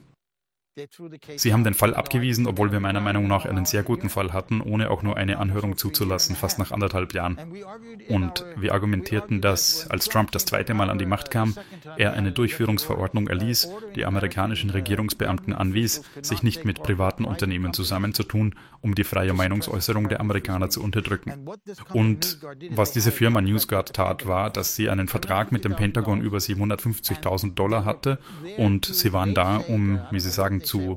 Sie haben den Fall abgewiesen, obwohl wir meiner Meinung nach einen sehr guten Fall hatten, ohne auch nur eine Anhörung zuzulassen, fast nach 1,5 Jahren. Und wir argumentierten, dass, als Trump das zweite Mal an die Macht kam, er eine Durchführungsverordnung erließ, die amerikanischen Regierungsbeamten anwies, sich nicht mit privaten Unternehmen zusammenzutun, um die freie Meinungsäußerung der Amerikaner zu unterdrücken. Und was diese Firma NewsGuard tat, war, dass sie einen Vertrag mit dem Pentagon über $750.000 hatte und sie waren da, um, wie sie sagen,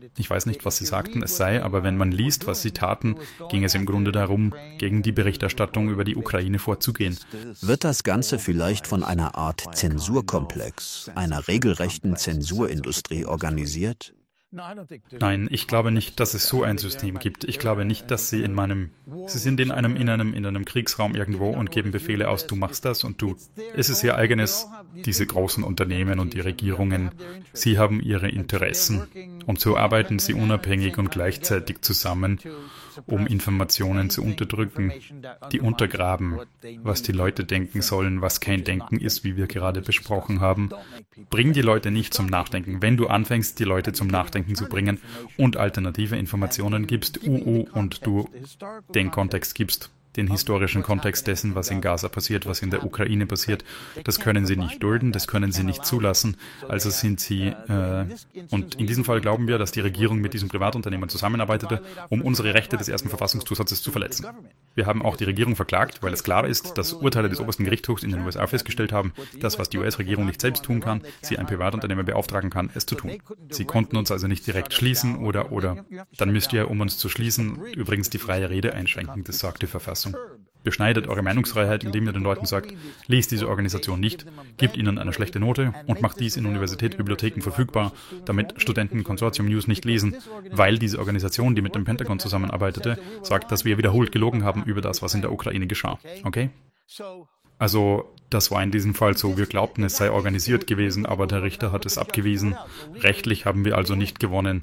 Ich weiß nicht, was sie sagten, es sei, aber wenn man liest, was sie taten, ging es im Grunde darum, gegen die Berichterstattung über die Ukraine vorzugehen. Wird das Ganze vielleicht von einer Art Zensurkomplex, einer regelrechten Zensurindustrie organisiert? Nein, ich glaube nicht, dass es so ein System gibt. Ich glaube nicht, dass sie sind in einem Kriegsraum irgendwo und geben Befehle aus, du machst das und du. Es ist ihr eigenes, diese großen Unternehmen und die Regierungen, sie haben ihre Interessen und so arbeiten sie unabhängig und gleichzeitig zusammen, um Informationen zu unterdrücken, die untergraben, was die Leute denken sollen, was kein Denken ist, wie wir gerade besprochen haben. Bring die Leute nicht zum Nachdenken. Wenn du anfängst, die Leute zum Nachdenken zu bringen und alternative Informationen gibst, und du den Kontext gibst, den historischen Kontext dessen, was in Gaza passiert, was in der Ukraine passiert, das können sie nicht dulden, das können sie nicht zulassen. Also sind sie, und in diesem Fall glauben wir, dass die Regierung mit diesem Privatunternehmen zusammenarbeitete, um unsere Rechte des ersten Verfassungszusatzes zu verletzen. Wir haben auch die Regierung verklagt, weil es klar ist, dass Urteile des obersten Gerichtshofs in den USA festgestellt haben, dass was die US-Regierung nicht selbst tun kann, sie ein Privatunternehmen beauftragen kann, es zu tun. Sie konnten uns also nicht direkt schließen oder dann müsst ihr, um uns zu schließen, übrigens die freie Rede einschränken, das sagt die Verfassung. Beschneidet eure Meinungsfreiheit, indem ihr den Leuten sagt, lest diese Organisation nicht, gebt ihnen eine schlechte Note und macht dies in Universitätsbibliotheken verfügbar, damit Studenten Consortium News nicht lesen, weil diese Organisation, die mit dem Pentagon zusammenarbeitete, sagt, dass wir wiederholt gelogen haben über das, was in der Ukraine geschah. Okay? Also, das war in diesem Fall so, wir glaubten, es sei organisiert gewesen, aber der Richter hat es abgewiesen. Rechtlich haben wir also nicht gewonnen.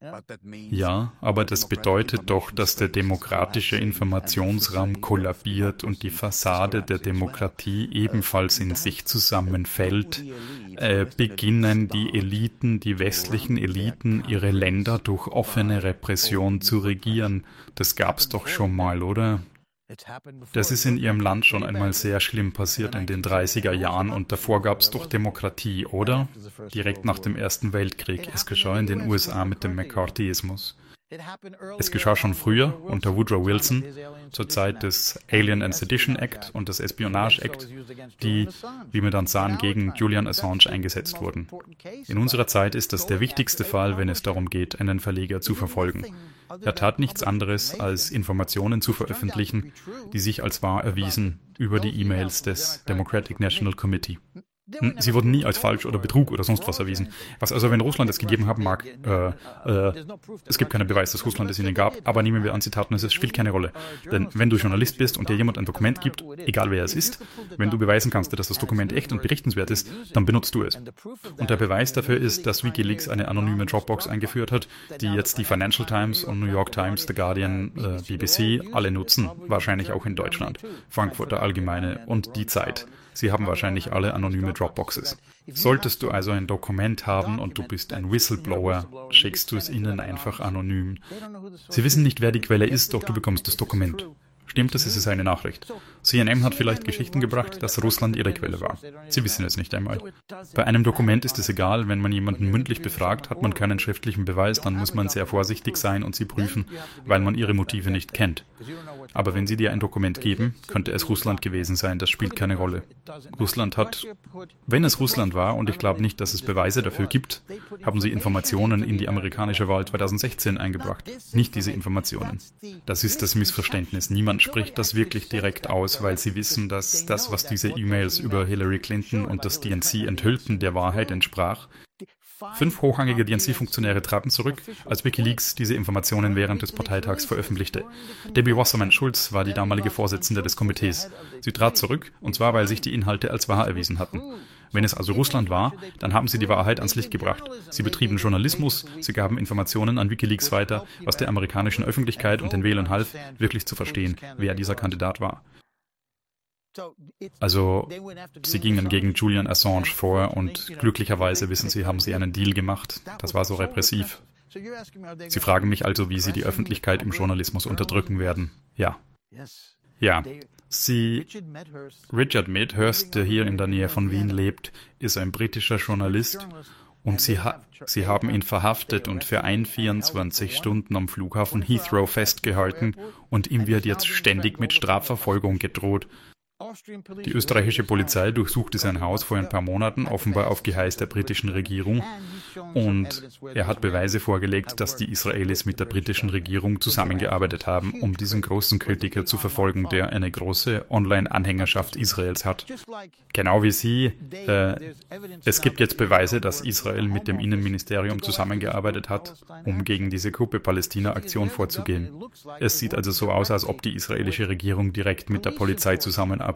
Ja, aber das bedeutet doch, dass der demokratische Informationsraum kollabiert und die Fassade der Demokratie ebenfalls in sich zusammenfällt. Beginnen die Eliten, die westlichen Eliten, ihre Länder durch offene Repression zu regieren. Das gab's doch schon mal, oder? Das ist in ihrem Land schon einmal sehr schlimm passiert in den 30er Jahren und davor gab es doch Demokratie, oder? Direkt nach dem Ersten Weltkrieg. Es geschah in den USA mit dem McCarthyismus. Es geschah schon früher unter Woodrow Wilson, zur Zeit des Alien and Sedition Act und des Espionage Act, die, wie wir dann sahen, gegen Julian Assange eingesetzt wurden. In unserer Zeit ist das der wichtigste Fall, wenn es darum geht, einen Verleger zu verfolgen. Er tat nichts anderes, als Informationen zu veröffentlichen, die sich als wahr erwiesen über die E-Mails des Democratic National Committee. Sie wurden nie als falsch oder Betrug oder sonst was erwiesen. Was also, wenn Russland es gegeben haben mag, es gibt keinen Beweis, dass Russland es ihnen gab, aber nehmen wir an, sie taten es spielt keine Rolle. Denn wenn du Journalist bist und dir jemand ein Dokument gibt, egal wer es ist, wenn du beweisen kannst, dass das Dokument echt und berichtenswert ist, dann benutzt du es. Und der Beweis dafür ist, dass WikiLeaks eine anonyme Dropbox eingeführt hat, die jetzt die Financial Times und New York Times, The Guardian, BBC alle nutzen, wahrscheinlich auch in Deutschland, Frankfurter Allgemeine und Die Zeit. Sie haben wahrscheinlich alle anonyme Dropboxes. Solltest du also ein Dokument haben und du bist ein Whistleblower, schickst du es ihnen einfach anonym. Sie wissen nicht, wer die Quelle ist, doch du bekommst das Dokument. Stimmt es, ist es eine Nachricht. CNN hat vielleicht Geschichten gebracht, dass Russland ihre Quelle war. Sie wissen es nicht einmal. Bei einem Dokument ist es egal, wenn man jemanden mündlich befragt, hat man keinen schriftlichen Beweis, dann muss man sehr vorsichtig sein und sie prüfen, weil man ihre Motive nicht kennt. Aber wenn sie dir ein Dokument geben, könnte es Russland gewesen sein, das spielt keine Rolle. Russland hat, wenn es Russland war, und ich glaube nicht, dass es Beweise dafür gibt, haben sie Informationen in die amerikanische Wahl 2016 eingebracht. Nicht diese Informationen. Das ist das Missverständnis. Niemand spricht das wirklich direkt aus, weil sie wissen, dass das, was diese E-Mails über Hillary Clinton und das DNC enthüllten, der Wahrheit entsprach. 5 hochrangige DNC-Funktionäre traten zurück, als WikiLeaks diese Informationen während des Parteitags veröffentlichte. Debbie Wasserman-Schulz war die damalige Vorsitzende des Komitees. Sie trat zurück, und zwar, weil sich die Inhalte als wahr erwiesen hatten. Wenn es also Russland war, dann haben sie die Wahrheit ans Licht gebracht. Sie betrieben Journalismus, sie gaben Informationen an WikiLeaks weiter, was der amerikanischen Öffentlichkeit und den Wählern half, wirklich zu verstehen, wer dieser Kandidat war. Also, sie gingen gegen Julian Assange vor und glücklicherweise, wissen Sie, haben sie einen Deal gemacht. Das war so repressiv. Sie fragen mich also, wie sie die Öffentlichkeit im Journalismus unterdrücken werden. Ja. Ja. Richard Medhurst, der hier in der Nähe von Wien lebt, ist ein britischer Journalist und sie haben ihn verhaftet und für 24 Stunden am Flughafen Heathrow festgehalten und ihm wird jetzt ständig mit Strafverfolgung gedroht. Die österreichische Polizei durchsuchte sein Haus vor ein paar Monaten, offenbar auf Geheiß der britischen Regierung. Und er hat Beweise vorgelegt, dass die Israelis mit der britischen Regierung zusammengearbeitet haben, um diesen großen Kritiker zu verfolgen, der eine große Online-Anhängerschaft Israels hat. Genau wie Sie. Es gibt jetzt Beweise, dass Israel mit dem Innenministerium zusammengearbeitet hat, um gegen diese Gruppe Palästina-Aktion vorzugehen. Es sieht also so aus, als ob die israelische Regierung direkt mit der Polizei zusammenarbeitet.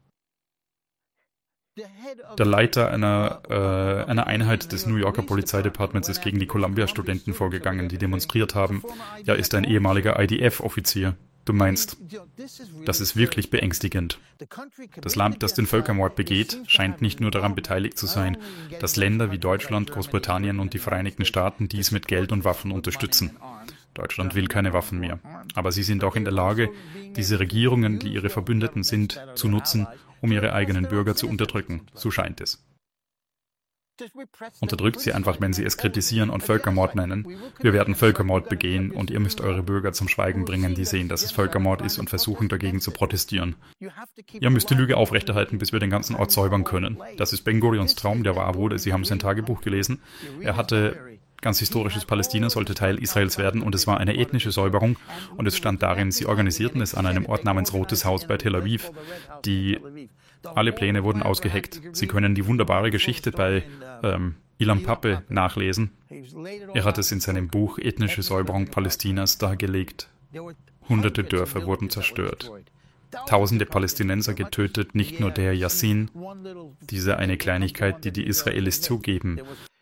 Der Leiter einer Einheit des New Yorker Polizeidepartements ist gegen die Columbia-Studenten vorgegangen, die demonstriert haben. Er ist ein ehemaliger IDF-Offizier. Du meinst, das ist wirklich beängstigend. Das Land, das den Völkermord begeht, scheint nicht nur daran beteiligt zu sein, dass Länder wie Deutschland, Großbritannien und die Vereinigten Staaten dies mit Geld und Waffen unterstützen. Deutschland will keine Waffen mehr. Aber sie sind auch in der Lage, diese Regierungen, die ihre Verbündeten sind, zu nutzen, um ihre eigenen Bürger zu unterdrücken. So scheint es. Unterdrückt sie einfach, wenn sie es kritisieren und Völkermord nennen. Wir werden Völkermord begehen und ihr müsst eure Bürger zum Schweigen bringen, die sehen, dass es Völkermord ist und versuchen dagegen zu protestieren. Ihr müsst die Lüge aufrechterhalten, bis wir den ganzen Ort säubern können. Das ist Ben Gurions Traum, der wahr wurde. Sie haben sein Tagebuch gelesen. Er hatte ganz historisches Palästina sollte Teil Israels werden und es war eine ethnische Säuberung und es stand darin, sie organisierten es an einem Ort namens Rotes Haus bei Tel Aviv. Alle Pläne wurden ausgeheckt. Sie können die wunderbare Geschichte bei Ilan Pappé nachlesen. Er hat es in seinem Buch Ethnische Säuberung Palästinas dargelegt. Hunderte Dörfer wurden zerstört. Tausende Palästinenser getötet, nicht nur der Yassin. Diese eine Kleinigkeit, die die Israelis zugeben.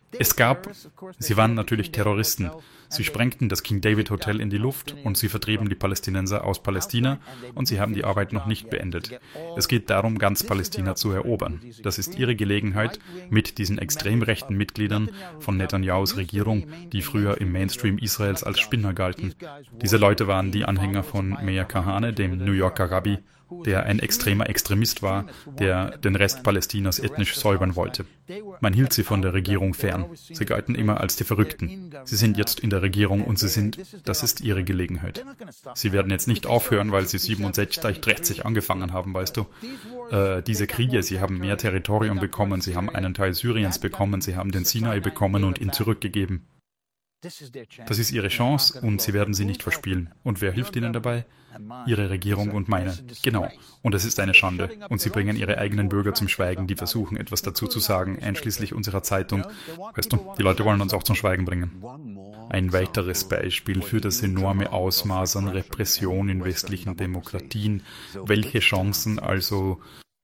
Sie waren natürlich Terroristen. Sie sprengten das King David Hotel in die Luft und sie vertrieben die Palästinenser aus Palästina und sie haben die Arbeit noch nicht beendet. Es geht darum, ganz Palästina zu erobern. Das ist ihre Gelegenheit mit diesen extrem rechten Mitgliedern von Netanyahus Regierung, die früher im Mainstream Israels als Spinner galten. Diese Leute waren die Anhänger von Meir Kahane, dem New Yorker Rabbi, der ein extremer Extremist war, der den Rest Palästinas ethnisch säubern wollte. Man hielt sie von der Regierung fern. Sie galten immer als die Verrückten. Sie sind jetzt in der Regierung und das ist ihre Gelegenheit. Sie werden jetzt nicht aufhören, weil sie 67 angefangen haben, weißt du. Diese Kriege, sie haben mehr Territorium bekommen, sie haben einen Teil Syriens bekommen, sie haben den Sinai bekommen und ihn zurückgegeben. Das ist ihre Chance und sie werden sie nicht verspielen. Und wer hilft ihnen dabei? Ihre Regierung und meine. Genau. Und es ist eine Schande. Und sie bringen ihre eigenen Bürger zum Schweigen, die versuchen, etwas dazu zu sagen, einschließlich unserer Zeitung. Weißt du, die Leute wollen uns auch zum Schweigen bringen. Ein weiteres Beispiel für das enorme Ausmaß an Repression in westlichen Demokratien. Welche Chancen also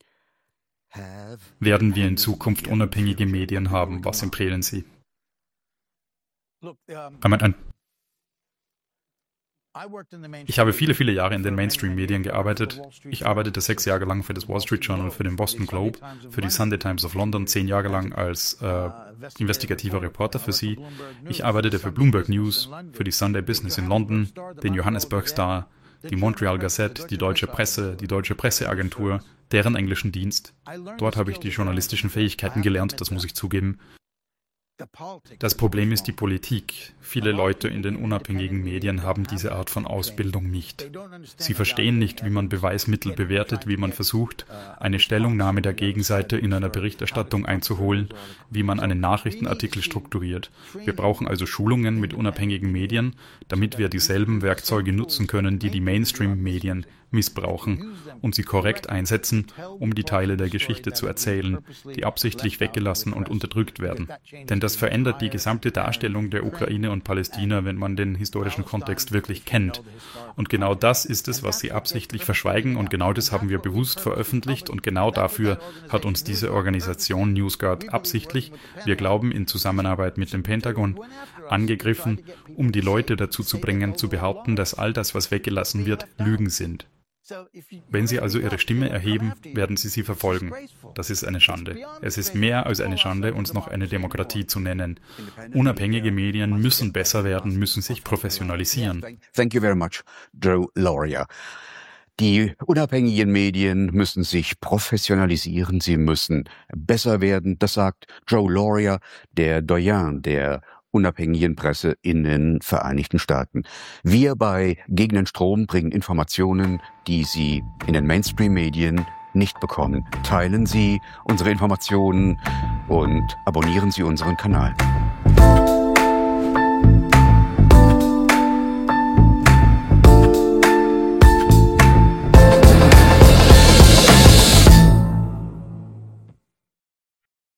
werden wir in Zukunft unabhängige Medien haben? Was empfehlen Sie? Ich habe viele, viele Jahre in den Mainstream-Medien gearbeitet. Ich arbeitete 6 Jahre lang für das Wall Street Journal, für den Boston Globe, für die Sunday Times of London, 10 Jahre lang als investigativer Reporter für sie. Ich arbeitete für Bloomberg News, für die Sunday Business in London, den Johannesburg Star, die Montreal Gazette, die Deutsche Presse, die Deutsche Presseagentur, deren englischen Dienst. Dort habe ich die journalistischen Fähigkeiten gelernt, das muss ich zugeben. Das Problem ist die Politik. Viele Leute in den unabhängigen Medien haben diese Art von Ausbildung nicht. Sie verstehen nicht, wie man Beweismittel bewertet, wie man versucht, eine Stellungnahme der Gegenseite in einer Berichterstattung einzuholen, wie man einen Nachrichtenartikel strukturiert. Wir brauchen also Schulungen mit unabhängigen Medien, damit wir dieselben Werkzeuge nutzen können, die die Mainstream-Medien missbrauchen und sie korrekt einsetzen, um die Teile der Geschichte zu erzählen, die absichtlich weggelassen und unterdrückt werden. Denn das verändert die gesamte Darstellung der Ukraine und Palästina, wenn man den historischen Kontext wirklich kennt. Und genau das ist es, was sie absichtlich verschweigen und genau das haben wir bewusst veröffentlicht und genau dafür hat uns diese Organisation NewsGuard absichtlich, wir glauben in Zusammenarbeit mit dem Pentagon, angegriffen, um die Leute dazu zu bringen, zu behaupten, dass all das, was weggelassen wird, Lügen sind. Wenn Sie also Ihre Stimme erheben, werden Sie verfolgen. Das ist eine Schande. Es ist mehr als eine Schande, uns noch eine Demokratie zu nennen. Unabhängige Medien müssen besser werden, müssen sich professionalisieren. Thank you very much, Joe Lauria. Die unabhängigen Medien müssen sich professionalisieren, sie müssen besser werden. Das sagt Joe Lauria, der Doyen der unabhängigen Presse in den Vereinigten Staaten. Wir bei Gegen den Strom bringen Informationen, die Sie in den Mainstream-Medien nicht bekommen. Teilen Sie unsere Informationen und abonnieren Sie unseren Kanal.